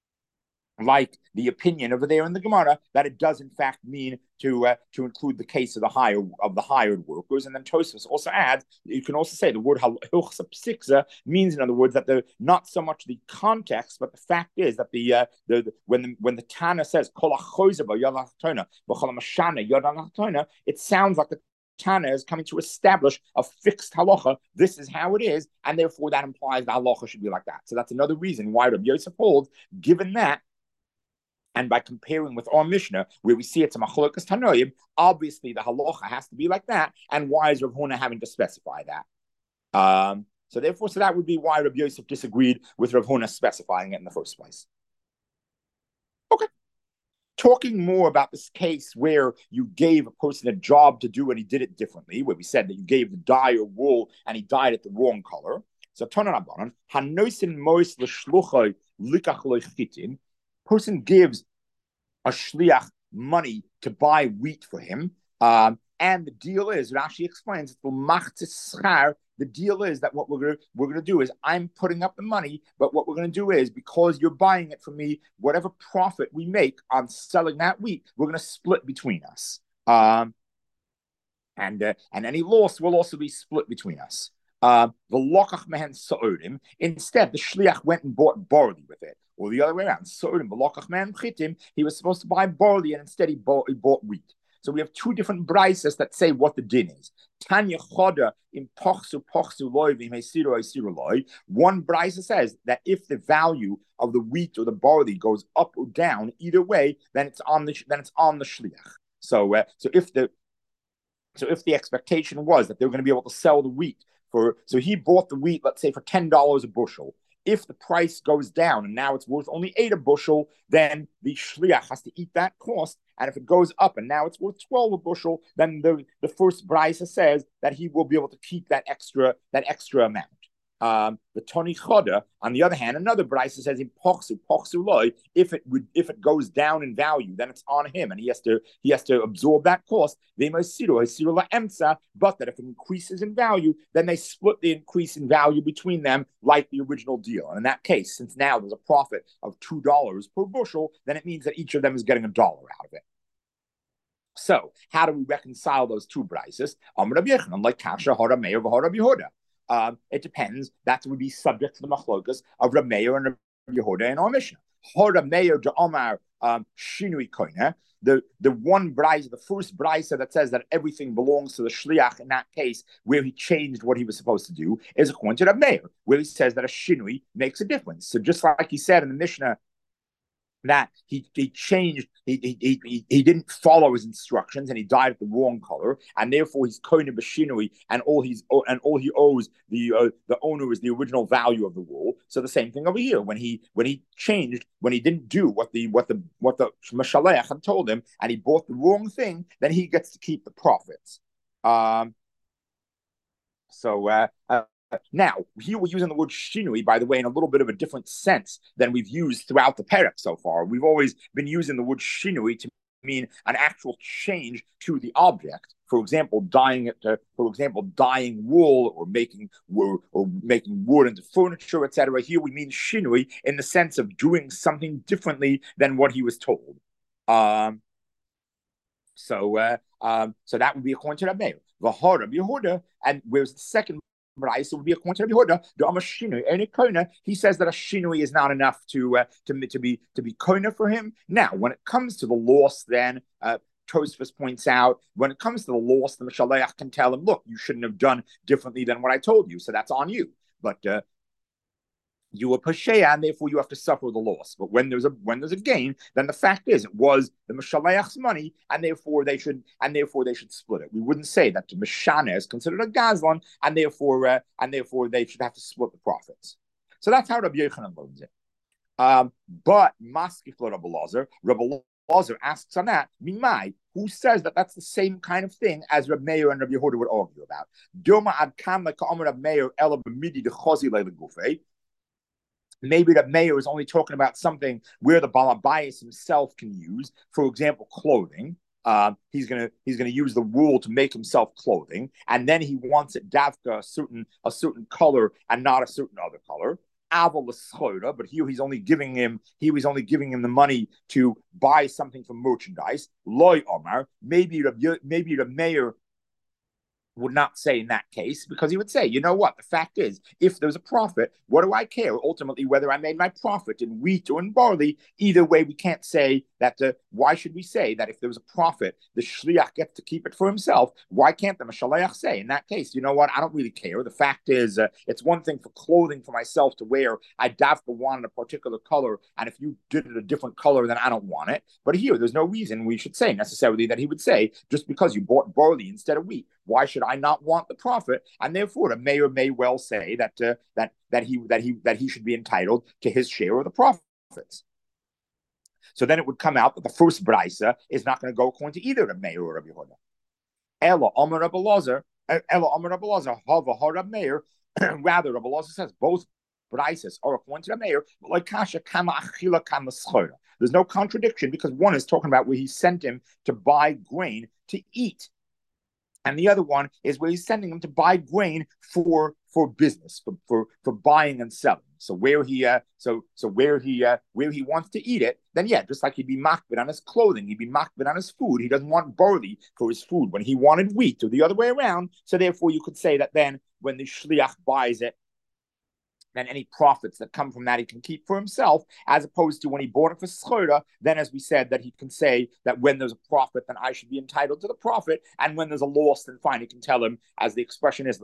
like the opinion over there in the Gemara that it does in fact mean to uh, to include the case of the hire of the hired workers. And then Tosfos also adds, you can also say the word hilchos psiksa means, in other words, that the not so much the context, but the fact is that the uh, the, the when the when the Tana says kol achozeba yadachatona b'chol mashana yadachatona, it sounds like the Tana is coming to establish a fixed halacha. This is how it is, and therefore that implies the halacha should be like that. So that's another reason why Rabbi Yosef holds, given that. And by comparing with our Mishnah, where we see it's a machlokas tanoim, obviously the halacha has to be like that. And why is Rav Huna having to specify that? Um, so therefore, so that would be why Rabbi Yosef disagreed with Rav Huna specifying it in the first place. Okay. Talking more about this case where you gave a person a job to do and he did it differently, where we said that you gave the dye or wool and he dyed it the wrong color. So Tanan Rabbanan, hanosin mois l'shluchai likach loichitin. Person gives a shliach money to buy wheat for him, um, and the deal is, Rashi explains, the deal is that what we're going we're going to do is I'm putting up the money, but what we're going to do is, because you're buying it from me, whatever profit we make on selling that wheat, we're going to split between us, um, and uh, and any loss will also be split between us. Uh, the Instead, the shliach went and bought barley with it. Or the other way around. He was supposed to buy barley, and instead he bought, he bought wheat. So we have two different brises that say what the din is. Tanya choda in pochsu pochsu loy v'meisiru eisiru loy. One brisa says that if the value of the wheat or the barley goes up or down, either way, then it's on the then it's on the shliach. So uh, so if the so if the expectation was that they were going to be able to sell the wheat for, so he bought the wheat, let's say for ten dollars a bushel. If the price goes down and now it's worth only eight a bushel, then the shliach has to eat that cost. And if it goes up and now it's worth twelve a bushel, then the, the first brisa says that he will be able to keep that extra that extra amount. Um, the Toni Choda, on the other hand, another brisa says in pochsu pochsu loy, if it would if it goes down in value, then it's on him and he has to he has to absorb that cost. But that if it increases in value, then they split the increase in value between them like the original deal. And in that case, since now there's a profit of two dollars per bushel, then it means that each of them is getting a dollar out of it. So how do we reconcile those two brises? Like Kasha, Hora Meir, V'Hora Yehuda. Um, it depends. That would be subject to the machlokas of Rav Meir and Rav Yehuda in our Mishnah. Hora Meir de Omar Shinui Koine. The the one brisa, the first brisa that says that everything belongs to the shliach in that case, where he changed what he was supposed to do, is according to Rav Meir, where he says that a shinui makes a difference. So just like he said in the Mishnah, that he he changed, he he he, he didn't follow his instructions and he dyed it the wrong color, and therefore he's koine b'shinui, and all he's and all he owes the uh, the owner is the original value of the wool. So the same thing over here, when he when he changed, when he didn't do what the what the what the mashaleach had told him, and he bought the wrong thing, then he gets to keep the profits. Um. So. Uh, uh, Now, here we're using the word shinui, by the way, in a little bit of a different sense than we've used throughout the perek so far. We've always been using the word shinui to mean an actual change to the object. For example, dyeing it to, for example, dyeing wool or making or, or making wood into furniture, et cetera. Here we mean shinui in the sense of doing something differently than what he was told. Um, so, uh, um, so that would be according to Rav Meir. V'Hora Yehuda, and where's the second brisa would be according to Rabbi Yehuda. He says that a shinui is not enough to uh, to to be to be kona for him. Now, when it comes to the loss, then uh, Tosfos points out when it comes to the loss, the Mishaleach can tell him, "Look, you shouldn't have done differently than what I told you, so that's on you." But uh, you were pasheya, and therefore you have to suffer the loss. But when there's a when there's a gain, then the fact is it was the Mishaleach's money, and therefore they should and therefore they should split it. We wouldn't say that the Mishana is considered a gazlan, and therefore uh, and therefore they should have to split the profits. So that's how Rabbi Yochanan learns it. Um, but Maskif Rabbi Lazar, Rabbi Lazar asks on that, Mimai, who says that that's the same kind of thing as Reb Meir and Reb Yehuda would argue about. Dilma ad kam ka'amar Reb Meir ela b'midi dechosi le'legufei. Maybe Reb Meir is only talking about something where the Balabayas himself can use, for example, clothing. Um, he's gonna he's gonna use the wool to make himself clothing, and then he wants it davka a certain a certain color and not a certain other color. But here he's only giving him he was only giving him the money to buy something from merchandise. Loy Omar, maybe maybe the mayor would not say in that case, because he would say, you know what, the fact is, if there's a profit, what do I care ultimately whether I made my profit in wheat or in barley? Either way, we can't say that the, why should we say that if there was a profit, the shliach gets to keep it for himself? Why can't the mashaleach say in that case, you know what, I don't really care. The fact is, uh, it's one thing for clothing for myself to wear. I davka wanted a particular color, and if you did it a different color, then I don't want it. But here, there's no reason we should say necessarily that he would say, just because you bought barley instead of wheat, why should I not want the profit? And therefore, the mayor may well say that uh, that that he that he that he should be entitled to his share of the profits. So then it would come out that the first brisa is not going to go according to either the mayor or Rabbi Yehuda. Ella Omer Rabbi Elazar, Ella Omer Rabbi Elazar, Hava Harab Meir. Rather, Rabbi Elazar says both brises are according to the mayor, like kasha kama achila kama schora. There's no contradiction because one is talking about where he sent him to buy grain to eat. And the other one is where he's sending him to buy grain for for business, for for, for buying and selling. So where he uh, so so where he uh, where he wants to eat it, then yeah, just like he'd be makbid on his clothing, he'd be makbid on his food. He doesn't want barley for his food when he wanted wheat, or the other way around. So therefore, you could say that then when the shliach buys it, then any profits that come from that he can keep for himself, as opposed to when he bought it for schora, then as we said, that he can say that when there's a profit, then I should be entitled to the profit, and when there's a loss, then fine, he can tell him, as the expression is,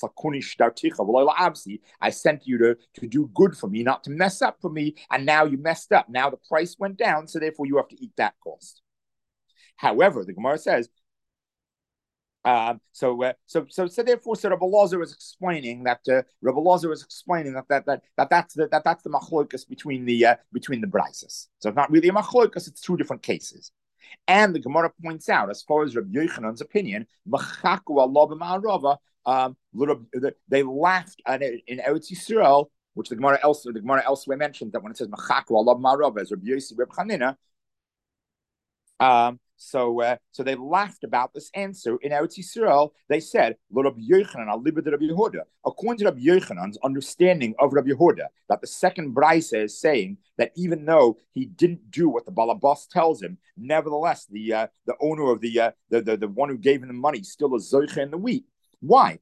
I sent you to, to do good for me, not to mess up for me, and now you messed up. Now the price went down, so therefore you have to eat that cost. However, the Gemara says, Um, so, uh, so, so, so, therefore, so Rabbi Elazar is explaining that uh, Rabbi Elazar is explaining that that that that that's the that that's the machlokas between the uh, between the brises. So it's not really a machlokas; it's two different cases. And the Gemara points out, as far as Rabbi Yochanan's opinion, machaku Allah b'ma'arava, um, they laughed at it in Eretz Yisrael, which the Gemara elsewhere the Gemara elsewhere mentioned that when it says machaku Allah b'ma'arava, as Rabbi Yossi Reb Chanina. Um, So, uh, so they laughed about this answer in Eretz Yisrael. They said, Rabbi Yochanan, Rabbi Yehuda. According to Rabbi Yochanan's understanding of Rabbi Yehuda, that the second brisa is saying that even though he didn't do what the balabas tells him, nevertheless, the uh, the owner of the, uh, the the the one who gave him the money still is zoicha in the wheat. Why?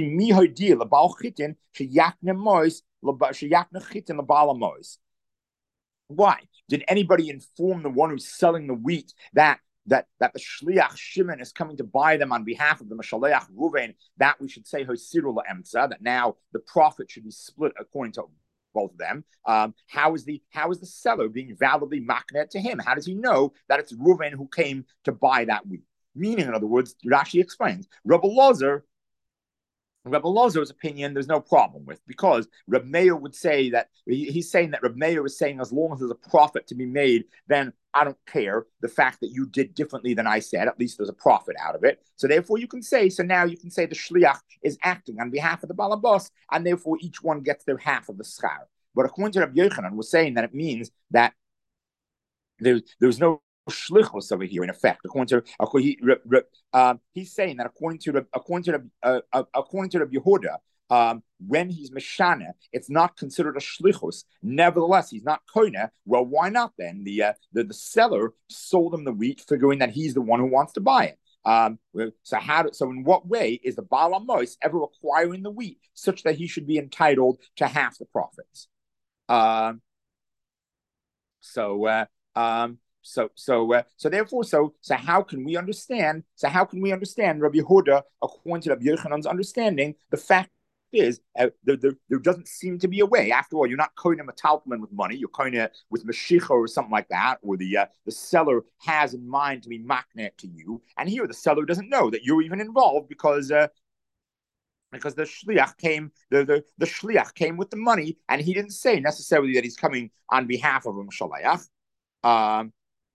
Why? Did anybody inform the one who's selling the wheat that that that the shliach Shimon is coming to buy them on behalf of the Mashaleach Ruvain, that we should say Hosiru la'emtza, that now the profit should be split according to both of them? Um, how is the how is the seller being validly maknet to him? How does he know that it's Ruvain who came to buy that wheat? Meaning, in other words, Rashi explains, Rabbi Elazar, Rabbi Elazar's opinion, there's no problem with, because Reb Meir would say that, he, he's saying that Reb Meir is saying as long as there's a profit to be made, then I don't care the fact that you did differently than I said, at least there's a profit out of it. So therefore you can say, so now you can say the shliach is acting on behalf of the balabas, and therefore each one gets their half of the schar. But according to Rabbi Yochanan, was saying that it means that there's, there's no shlichus over here, in effect. According to according, he, uh, he's saying that according to according to uh, uh, according to Rabbi Yehuda, um, when he's meshana, it's not considered a shlichus. Nevertheless, he's not koine. Well, why not then? The uh, the the seller sold him the wheat, figuring that he's the one who wants to buy it. Um, so how? Do, so in what way is the Baal HaMos ever acquiring the wheat such that he should be entitled to half the profits? Um, so. Uh, um, So, so, uh, so therefore, so, so how can we understand? So how can we understand Rabbi Yehuda according to Rabbi Yochanan's understanding? The fact is, uh, there, there, there doesn't seem to be a way. After all, you're not koine a talpman with money. You're koine with mashicha or something like that, or the uh, the seller has in mind to be maknet to you. And here, the seller doesn't know that you're even involved because. Uh, Because the shliach came, the, the the shliach came with the money, and he didn't say necessarily that he's coming on behalf of a shaliach. Um,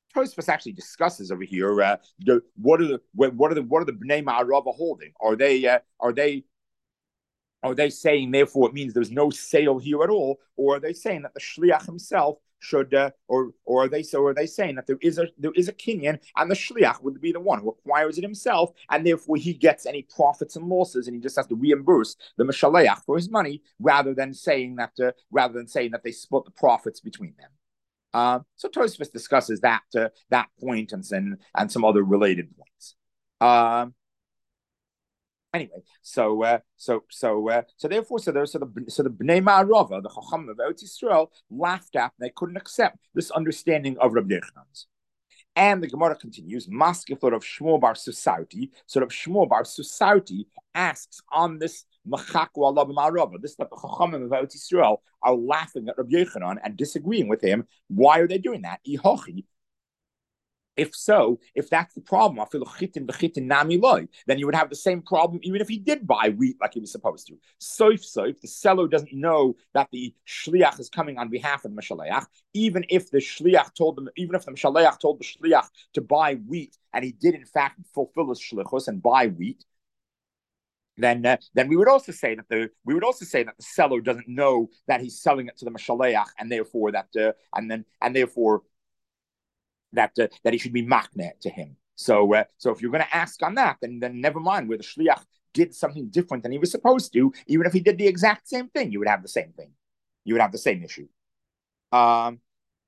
Tosfos actually discusses over here uh, the, what are the what are the what are the Bnei Ma'arava holding? Are they uh, are they are they saying therefore it means there's no sale here at all, or are they saying that the shliach himself should, uh, or or are they so are they saying that there is a there is a kinyan and the shliach would be the one who acquires it himself, and therefore he gets any profits and losses, and he just has to reimburse the mishaleach for his money, rather than saying that uh, rather than saying that they split the profits between them. Uh, so Tosfos discusses that uh, that point and, and and some other related points. Um, Anyway, so uh, so so uh, so therefore, so there's so the so the Bnei Ma'arava, the Chacham of Eretz Yisrael, laughed at, and they couldn't accept this understanding of Rabbi Yechanan's. And the Gemara continues, Maskeflor of Shmuel Bar Susauti, sort of Shmuel Bar Susauti asks on this Machaku Allah Ma'arava, this that the Chacham of Eretz Yisrael are laughing at Rabbi Yechanan and disagreeing with him. Why are they doing that? Ihochi. If so, if that's the problem, then you would have the same problem even if he did buy wheat like he was supposed to. So if so, if the seller doesn't know that the shliach is coming on behalf of the mashaleach, even if the shliach told them, even if the mashaleach told the shliach to buy wheat, and he did in fact fulfill his shlichus and buy wheat, then uh, then we would also say that the we would also say that the seller doesn't know that he's selling it to the mashaleach, and therefore that uh, and then and therefore. That uh, that he should be makne to him. So uh, so if you're going to ask on that, then then never mind where the shliach did something different than he was supposed to. Even if he did the exact same thing, you would have the same thing. You would have the same issue. Um.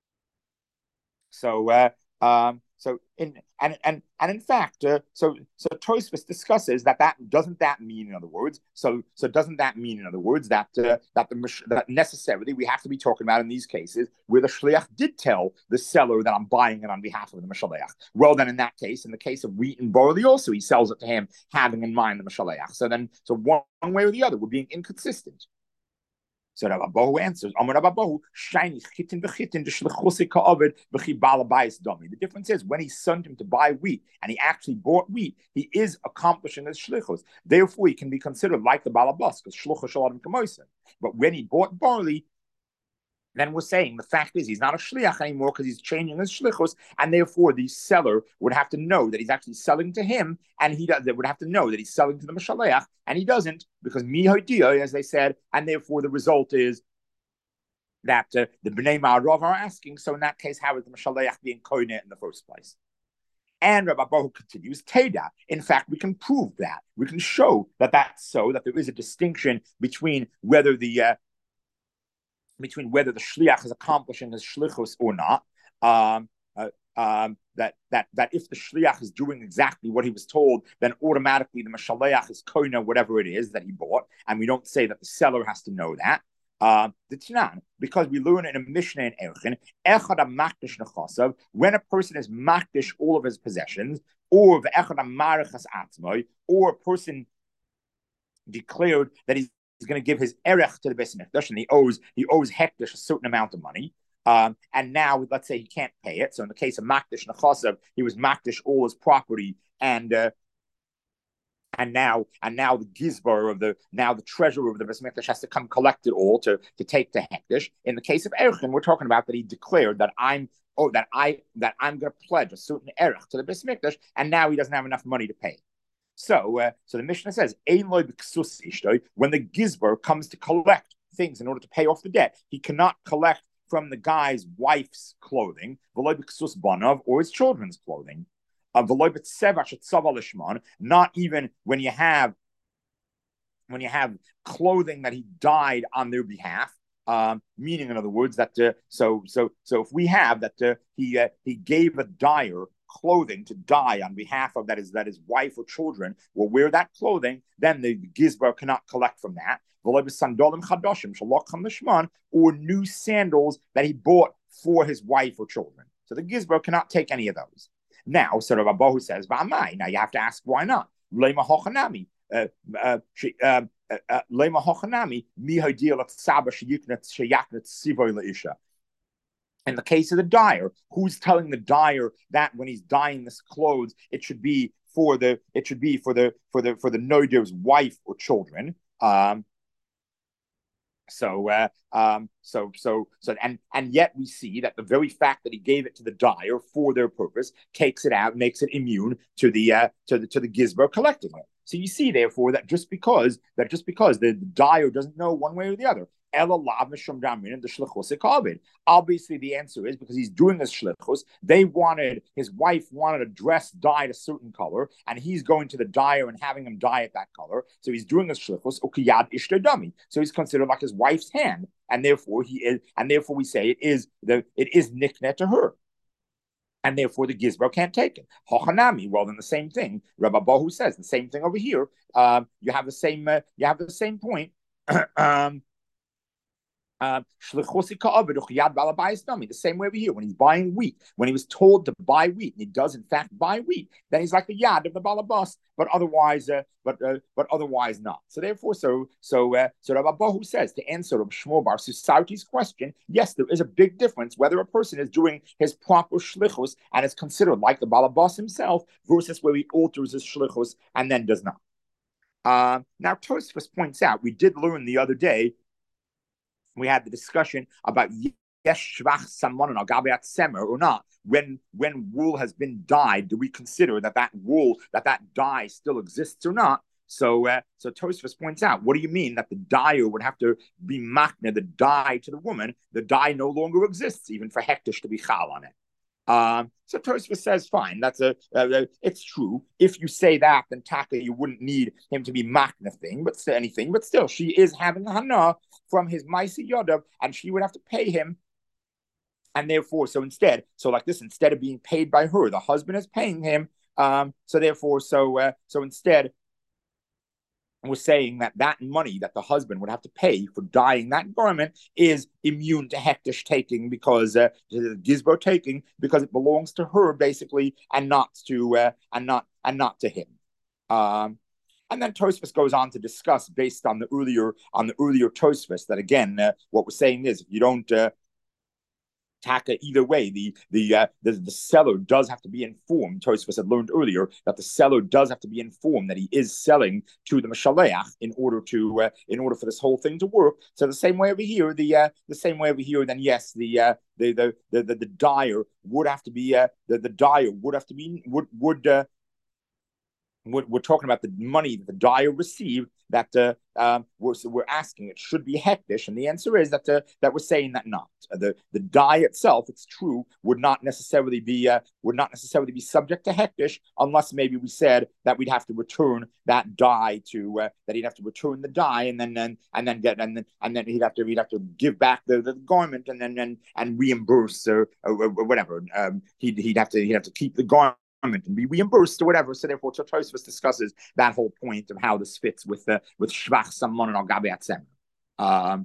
So uh, um. So in and and and in fact, uh, so so Tosfos discusses that that doesn't that mean, in other words, so so doesn't that mean, in other words, that uh, that the that necessarily we have to be talking about in these cases where the shliach did tell the seller that I'm buying it on behalf of the mashaleach. Well, then in that case, in the case of wheat and barley, also he sells it to him having in mind the mashaleach. So then, so one, one way or the other, we're being inconsistent. So Rav Abahu answers, Amar Rav Abahu, shiny chitin b'chitin d'shlechusi ka'avid b'chi balabayis dami. The difference is when he sent him to buy wheat and he actually bought wheat, he is accomplishing his shlichus. Therefore, he can be considered like the balabas because shluchus shalom kamoisen. But when he bought barley, then we're saying the fact is he's not a shliach anymore because he's changing his shlichus, and therefore the seller would have to know that he's actually selling to him, and he does. They would have to know that he's selling to the mashaleach, and he doesn't because mihodia, as they said, and therefore the result is that uh, the Bnei Ma'arav are asking. So in that case, how is the mashaleach being koine in the first place? And Rabbi Baruch continues, Teda. In fact, we can prove that. We can show that that's so, that there is a distinction between whether the uh, between whether the shliach is accomplishing his shlichus or not. Um, uh, um, that that that if the shliach is doing exactly what he was told, then automatically the mashaleach is koina whatever it is that he bought, and we don't say that the seller has to know that. Uh, the Tanan, because we learn in a Mishnah in Erchin, echad makdish nechasav, when a person is makdish all of his possessions, or echad marichas atzmoi, or a person declared that he's He's going to give his erech to the Beis Hamikdash, and he owes he owes Hekdesh a certain amount of money. Um, and now, let's say he can't pay it. So in the case of Makdish Nechasav, he was Makdish all his property, and uh, and now and now the gizbar of the now the treasurer of the Beis Hamikdash has to come collect it all to to take to Hekdesh. In the case of Erchin, we're talking about that he declared that I'm oh that I that I'm going to pledge a certain erech to the Beis Hamikdash, and now he doesn't have enough money to pay. So, uh, so the Mishnah says, when the gizbar comes to collect things in order to pay off the debt, he cannot collect from the guy's wife's clothing, or his children's clothing. Not even when you have when you have clothing that he died on their behalf. Um, meaning, in other words, that uh, so so so if we have that uh, he uh, he gave a dyer clothing to dye on behalf of that is that his wife or children will wear that clothing, then the gizbar cannot collect from that. Or new sandals that he bought for his wife or children. So the gizbar cannot take any of those. Now, so Rav Abahu says, "V'amai." Now you have to ask why not? Lema hochanami. Lema hochanami mihodia l'tzaba sheyiknet sheyaknet sivoy leisha. In the case of the dyer, who's telling the dyer that when he's dyeing this clothes, it should be for the it should be for the for the for the noider's wife or children? Um, So, uh, um, so, so, so, and and yet we see that the very fact that he gave it to the dyer for their purpose takes it out, makes it immune to the uh, to the to the gizmo collecting it. So you see, therefore, that just because that just because the, the dyer doesn't know one way or the other, obviously the answer is because he's doing this shlichus. They wanted his wife wanted a dress dyed a certain color, and he's going to the dyer and having him dye it that color. So he's doing this shlichus ukiyad ishtadami. So he's considered like his wife's hand, and therefore he is, and therefore we say it is the it is niknet to her. And therefore the gizmo can't take it. Hochanami, well, then the same thing. Rabbi Bohu says the same thing over here. Um, you have the same. Uh, you have the same point. um, uh, the same way over here. When he's buying wheat, when he was told to buy wheat, and he does in fact buy wheat, then he's like the yad of the balabas, but otherwise, uh, but uh, but otherwise not. So therefore, so so uh, so Rabbi Bohu says to answer Rabbi Shmuel Bar Society's question, yes, there is a big difference whether a person is doing his proper shlichus and is considered like the balabas himself versus where he alters his shlichus and then does not. Uh, now Tosfos points out we did learn the other day. We had the discussion about yesh shvach samon or gabeat semer or not. When when wool has been dyed, do we consider that that wool that that dye still exists or not? So uh, so Tosfos points out, what do you mean that the dyer would have to be makna the dye to the woman? The dye no longer exists, even for hektish to be chal on it. Um, so Tosfos says, fine, that's a, uh, it's true. If you say that, then Taka, you wouldn't need him to be makna thing, but anything, but still, she is having hana from his Maisi Yodav, and she would have to pay him. And therefore, so instead, so like this, instead of being paid by her, the husband is paying him. Um, so therefore, so uh, so instead, was saying that that money that the husband would have to pay for dyeing that garment is immune to hektish taking because uh, gizbo taking because it belongs to her basically and not to uh, and not and not to him. Um, and then Tosfos goes on to discuss based on the earlier on the earlier Tosfos that again uh, what we're saying is if you don't uh, Taka, either way, the the, uh, the the seller does have to be informed. Tosfos had learned earlier that the seller does have to be informed that he is selling to the mashaleach in order to uh, in order for this whole thing to work. So the same way over here, the uh, the same way over here, then yes, the uh, the, the the the the dyer would have to be uh, the the dyer would have to be would would. Uh, we're, we're talking about the money that the dyer received that uh, um, we're, we're asking it should be hektish, and the answer is that uh, that we're saying that not uh, the the dye itself. It's true would not necessarily be uh, would not necessarily be subject to hektish unless maybe we said that we'd have to return that dye to uh, that he'd have to return the dye and then and, and then get and then and then he'd have to he'd have to give back the, the garment and then and, and reimburse or, or, or whatever. Um, he'd he'd have to he'd have to keep the garment and be reimbursed or whatever. So therefore, Tosfos discusses that whole point of how this fits with the uh, with shvach samon and al gabe atzem. Um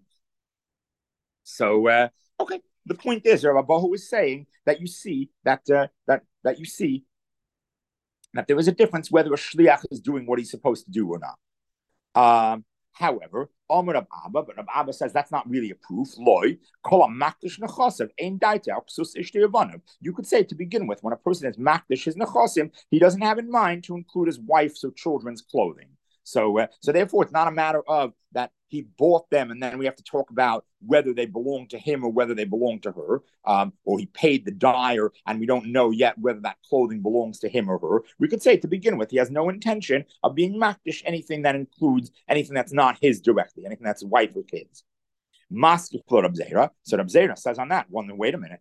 So uh, okay, the point is, Rabbi Bohu is saying that you see that uh, that that you see that there is a difference whether a shliach is doing what he's supposed to do or not. Um, However, Amar Rab Abba, but Rab Abba says that's not really a proof. Loy, kol makdish nechasav ein daita ksus ishteyavanav. You could say to begin with, when a person is makdish his nechasim, he doesn't have in mind to include his wife's or children's clothing. So, uh, so therefore, it's not a matter of that he bought them, and then we have to talk about whether they belong to him or whether they belong to her, um, or he paid the dyer, and we don't know yet whether that clothing belongs to him or her. We could say to begin with, he has no intention of being makdish anything that includes anything that's not his directly, anything that's wife or kids. Mask for Rab Zera. So Rab Zera says on that one. Wait a minute.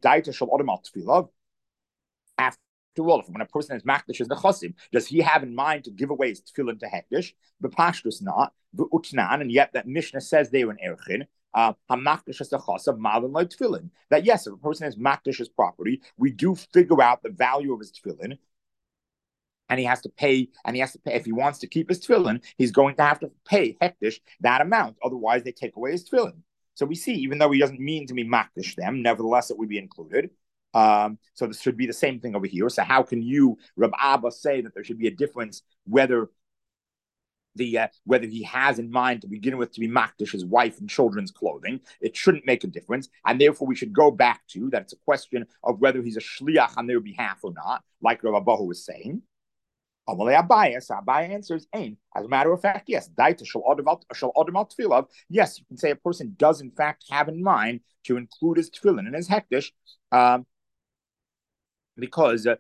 After all, if when a person is makdish as nechasim, does he have in mind to give away his tefillin to hektish? The pashtus not the utnan, and yet that Mishnah says they were in erchin. Uh, hamakdish as nechasav malin like tefillin. That yes, if a person has makdish his property, we do figure out the value of his tefillin, and he has to pay. And he has to pay if he wants to keep his tefillin. He's going to have to pay hektish that amount. Otherwise, they take away his tefillin. So we see, even though he doesn't mean to be makdish them, nevertheless, it would be included. Um, so this should be the same thing over here. So how can you, Rab Abba, say that there should be a difference whether the uh, whether he has in mind to begin with to be makdish his wife and children's clothing? It shouldn't make a difference, and therefore we should go back to that. It's a question of whether he's a shliach on their behalf or not, like Rab Abba was saying. Amalei Abaye, so Abaye answers, Ain. As a matter of fact, yes, Daita shall Odamal Tfilav. Yes, you can say a person does in fact have in mind to include his tefillin and his hektish, um, because uh,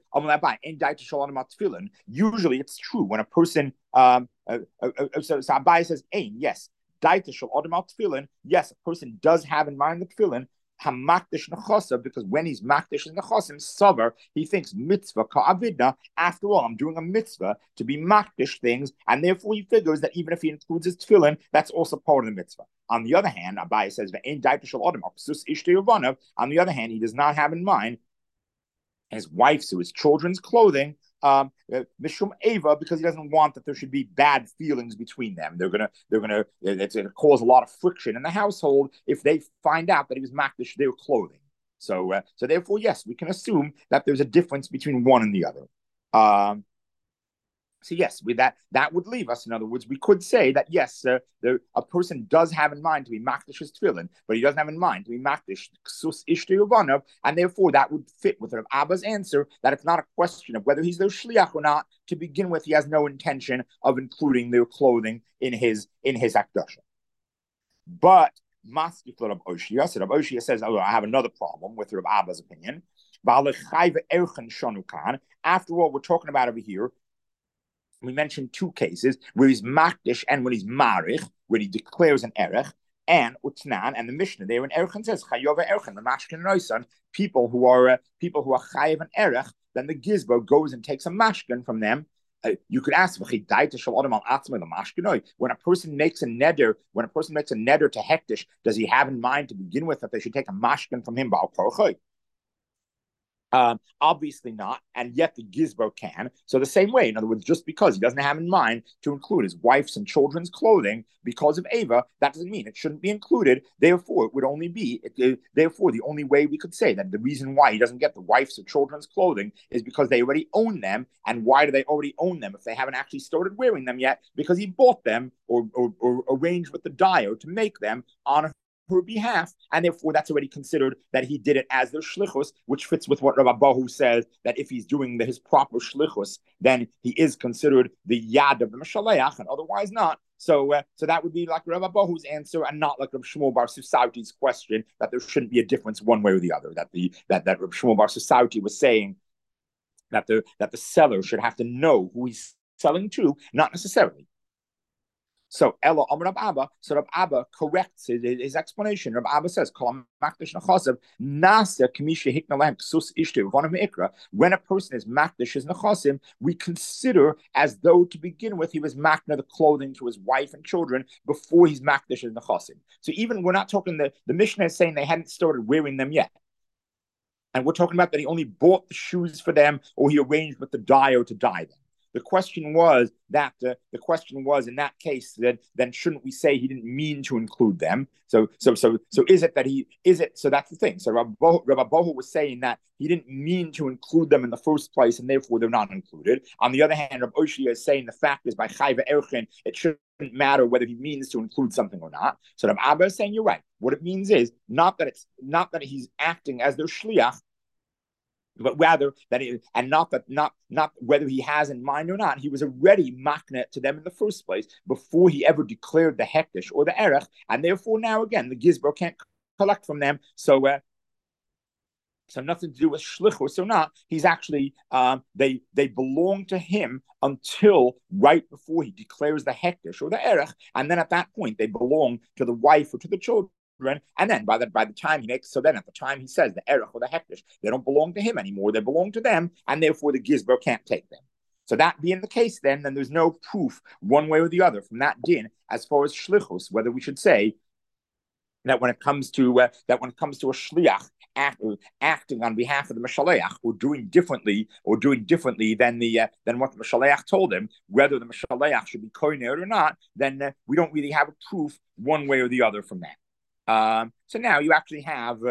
usually it's true when a person, um, uh, uh, uh, so, so Abai says, Ain, yes, yes, a person does have in mind the tefillin, hamakdish nechosav, because when he's makdish in nechosim, savar, he thinks mitzvah ka'avidna. After all, I'm doing a mitzvah to be makdish things, and therefore he figures that even if he includes his tefillin, that's also part of the mitzvah. On the other hand, Abai says, on the other hand, he does not have in mind his wife's or his children's clothing, um, Mishum Ava, because he doesn't want that there should be bad feelings between them. They're gonna, they're gonna, it's gonna cause a lot of friction in the household if they find out that he was makdish their clothing. So, uh, so therefore, yes, we can assume that there's a difference between one and the other. Um, So yes, with that, that would leave us. In other words, we could say that yes, uh, the, a person does have in mind to be makdish his tefillin, but he doesn't have in mind to be makdish ksus ishte uvanav, and therefore that would fit with Rav Abba's answer that it's not a question of whether he's their shliach or not. To begin with, he has no intention of including their clothing in his in his akdasha. But Maski for Rav Oshia, so Rav Oshia says, "Oh, I have another problem with Rav Abba's opinion." After all, we're talking about over here. We mentioned two cases where he's makdish and when he's marich, when he declares an erech, and utnan, and the Mishnah there in Erech says chayov erech, the mashkin noisan, people who are uh, people who are chayiv and erech, then the gizbo goes and takes a mashkin from them. Uh, you could ask when a person makes a neder, when a person makes a neder to hektish, does he have in mind to begin with that they should take a mashkin from him? Um, obviously not, and yet the gizbo can. So the same way, in other words, just because he doesn't have in mind to include his wife's and children's clothing because of Ava, that doesn't mean it shouldn't be included. Therefore, it would only be, it, it, therefore, the only way we could say that the reason why he doesn't get the wife's or children's clothing is because they already own them. And why do they already own them if they haven't actually started wearing them yet? Because he bought them or, or, or arranged with the dyer to make them on her behalf, and therefore that's already considered that he did it as their shlichus, which fits with what Rabbi Bahu says, that if he's doing the, his proper shlichus, then he is considered the yad of the Meshaleach, and otherwise not. So, uh, so that would be like Rabbi Bahu's answer, and not like Rabbi Shmuel Bar Susauti's question that there shouldn't be a difference one way or the other. That the that that Rabbi Shmuel Bar Susauti was saying that the that the seller should have to know who he's selling to, not necessarily. So Ella Amr Abba, so Rab Abba corrects his, his explanation. Rab Abba says, when a person is makdish his nechasim, we consider as though to begin with he was makna the clothing to his wife and children before he's makdish his nechasim. So even we're not talking, the, the Mishnah is saying they hadn't started wearing them yet. And we're talking about that he only bought the shoes for them or he arranged with the dyer to dye them. The question was that uh, the question was in that case that then shouldn't we say he didn't mean to include them? So so so so is it that he is it? So that's the thing. So Rabbi Bohu was saying that he didn't mean to include them in the first place, and therefore they're not included. On the other hand, Rabbi Oshia is saying the fact is by Chayva Erchin, it shouldn't matter whether he means to include something or not. So Rabbi Abba is saying you're right. What it means is not that it's not that he's acting as their shliach, but rather that he, and not that not not whether he has in mind or not, he was already maknet to them in the first place before he ever declared the hektish or the erech, and therefore now again the gizbo can't collect from them. So uh, so nothing to do with shlichus or not. He's actually um, they they belong to him until right before he declares the hektish or the erech, and then at that point they belong to the wife or to the children. And then by the by the time he makes, so then at the time he says the erech or the hektish, they don't belong to him anymore. They belong to them, and therefore the gizbo can't take them. So that being the case, then then there's no proof one way or the other from that din as far as shlichus, whether we should say that when it comes to uh, that when it comes to a shliach act, acting on behalf of the meshaleach or doing differently or doing differently than the uh, than what the meshaleach told him, whether the meshaleach should be koiner or not, then uh, we don't really have a proof one way or the other from that. Um, so now you actually have uh,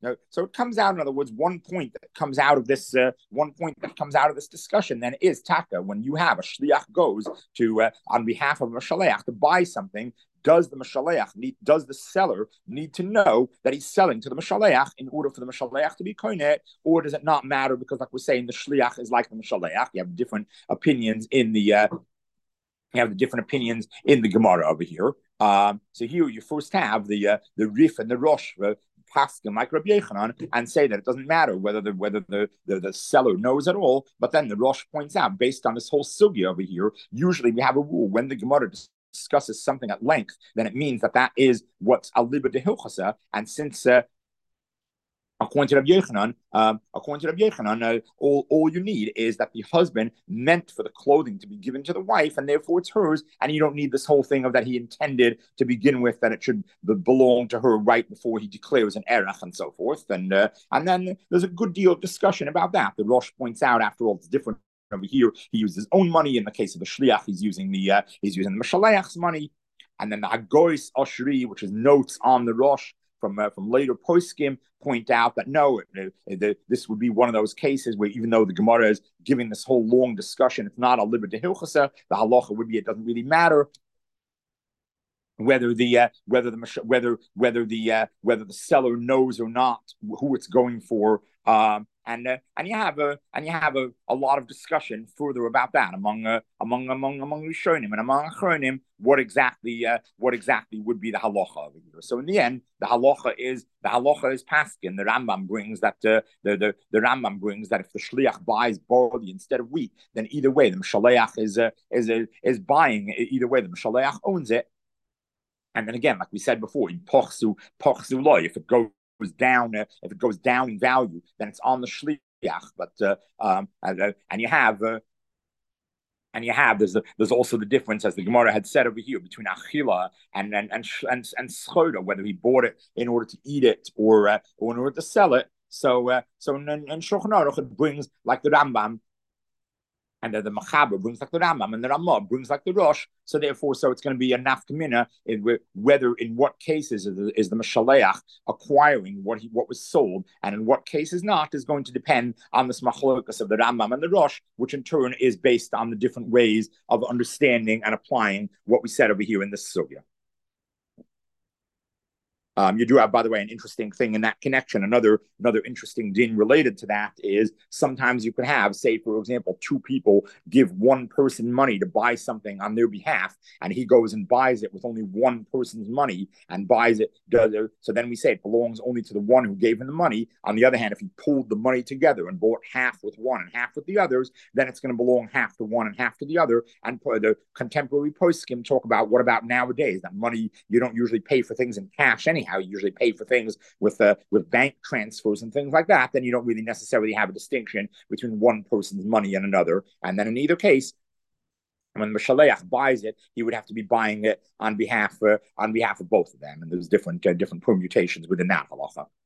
So it comes out, in other words, one point that comes out of this, uh, one point that comes out of this discussion then is taka. When you have a shliach goes to uh, on behalf of a shaleach to buy something, does the mashaleach need? Does the seller need to know that he's selling to the mashaleach in order for the mashaleach to be koineh, or does it not matter because, like we're saying, the shliach is like the mashaleach? You have different opinions in the. Uh, you have the different opinions in the Gemara over here. Um, so here you first have the uh, the Rif and the Rosh. Uh, Paskin like Rabbi Yechanan and say that it doesn't matter whether the whether the, the, the seller knows at all. But then the Rosh points out, based on this whole sugya over here, usually we have a rule when the Gemara discusses something at length, then it means that that is what's aliba de hilchasa. And since uh, according to Rabbi Yechanan, um, according to Rabbi Yechanan, uh, all, all you need is that the husband meant for the clothing to be given to the wife, and therefore it's hers, and you don't need this whole thing of that he intended to begin with, that it should belong to her right before he declares an erach and so forth. And uh, and then there's a good deal of discussion about that. The Rosh points out, after all, it's different over here. He uses his own money. In the case of the shliach, he's using the uh, he's using the mashaleach's money, and then the hagois oshri, which is notes on the Rosh from uh, from later poskim, point out that no, it, it, it, this would be one of those cases where even though the Gemara is giving this whole long discussion, it's not a liber de hilchasa. The halacha would be it doesn't really matter whether the uh, whether the whether whether the uh, whether the seller knows or not who it's going for. Um, and uh, and you have a and you have a, a lot of discussion further about that among uh, among among among Rishonim and among Achronim, what exactly uh, what exactly would be the halacha over here. So in the end, the halacha is the halacha is paskin. The Rambam brings that uh, the, the the Rambam brings that if the shliach buys barley instead of wheat, then either way the mshaleach is uh, is uh, is buying. Either way, the mshaleach owns it. And then again, like we said before, in pochsu pochsu loy, if it goes down, uh, if it goes down in value, then it's on the shliach. But uh, um, and, uh, and you have uh, and you have there's a, there's also the difference, as the Gemara had said over here, between achila and and and and, and schoda, whether he bought it in order to eat it or uh, or in order to sell it. So uh, so in, in Shulchan Aruch it brings, like the Rambam, and the, the Machaber brings like the Rambam, and the Ramah brings like the Rosh. So therefore, so it's going to be a nafkamina in whether, in what cases is the, is the Mashaleach acquiring what he what was sold, and in what cases not, is going to depend on the smachlokas of the Rambam and the Rosh, which in turn is based on the different ways of understanding and applying what we said over here in this sugya. Um, you do have, by the way, an interesting thing in that connection. Another another interesting din related to that is sometimes you could have, say, for example, two people give one person money to buy something on their behalf, and he goes and buys it with only one person's money and buys it. So then we say it belongs only to the one who gave him the money. On the other hand, if he pulled the money together and bought half with one and half with the others, then it's going to belong half to one and half to the other. And the contemporary poskim talk about what about nowadays, that money, you don't usually pay for things in cash anyhow. How you usually pay for things with uh, with bank transfers and things like that, then you don't really necessarily have a distinction between one person's money and another. And then in either case, when the Mashaleach buys it, he would have to be buying it on behalf uh, on behalf of both of them. And there's different uh, different permutations within that halacha.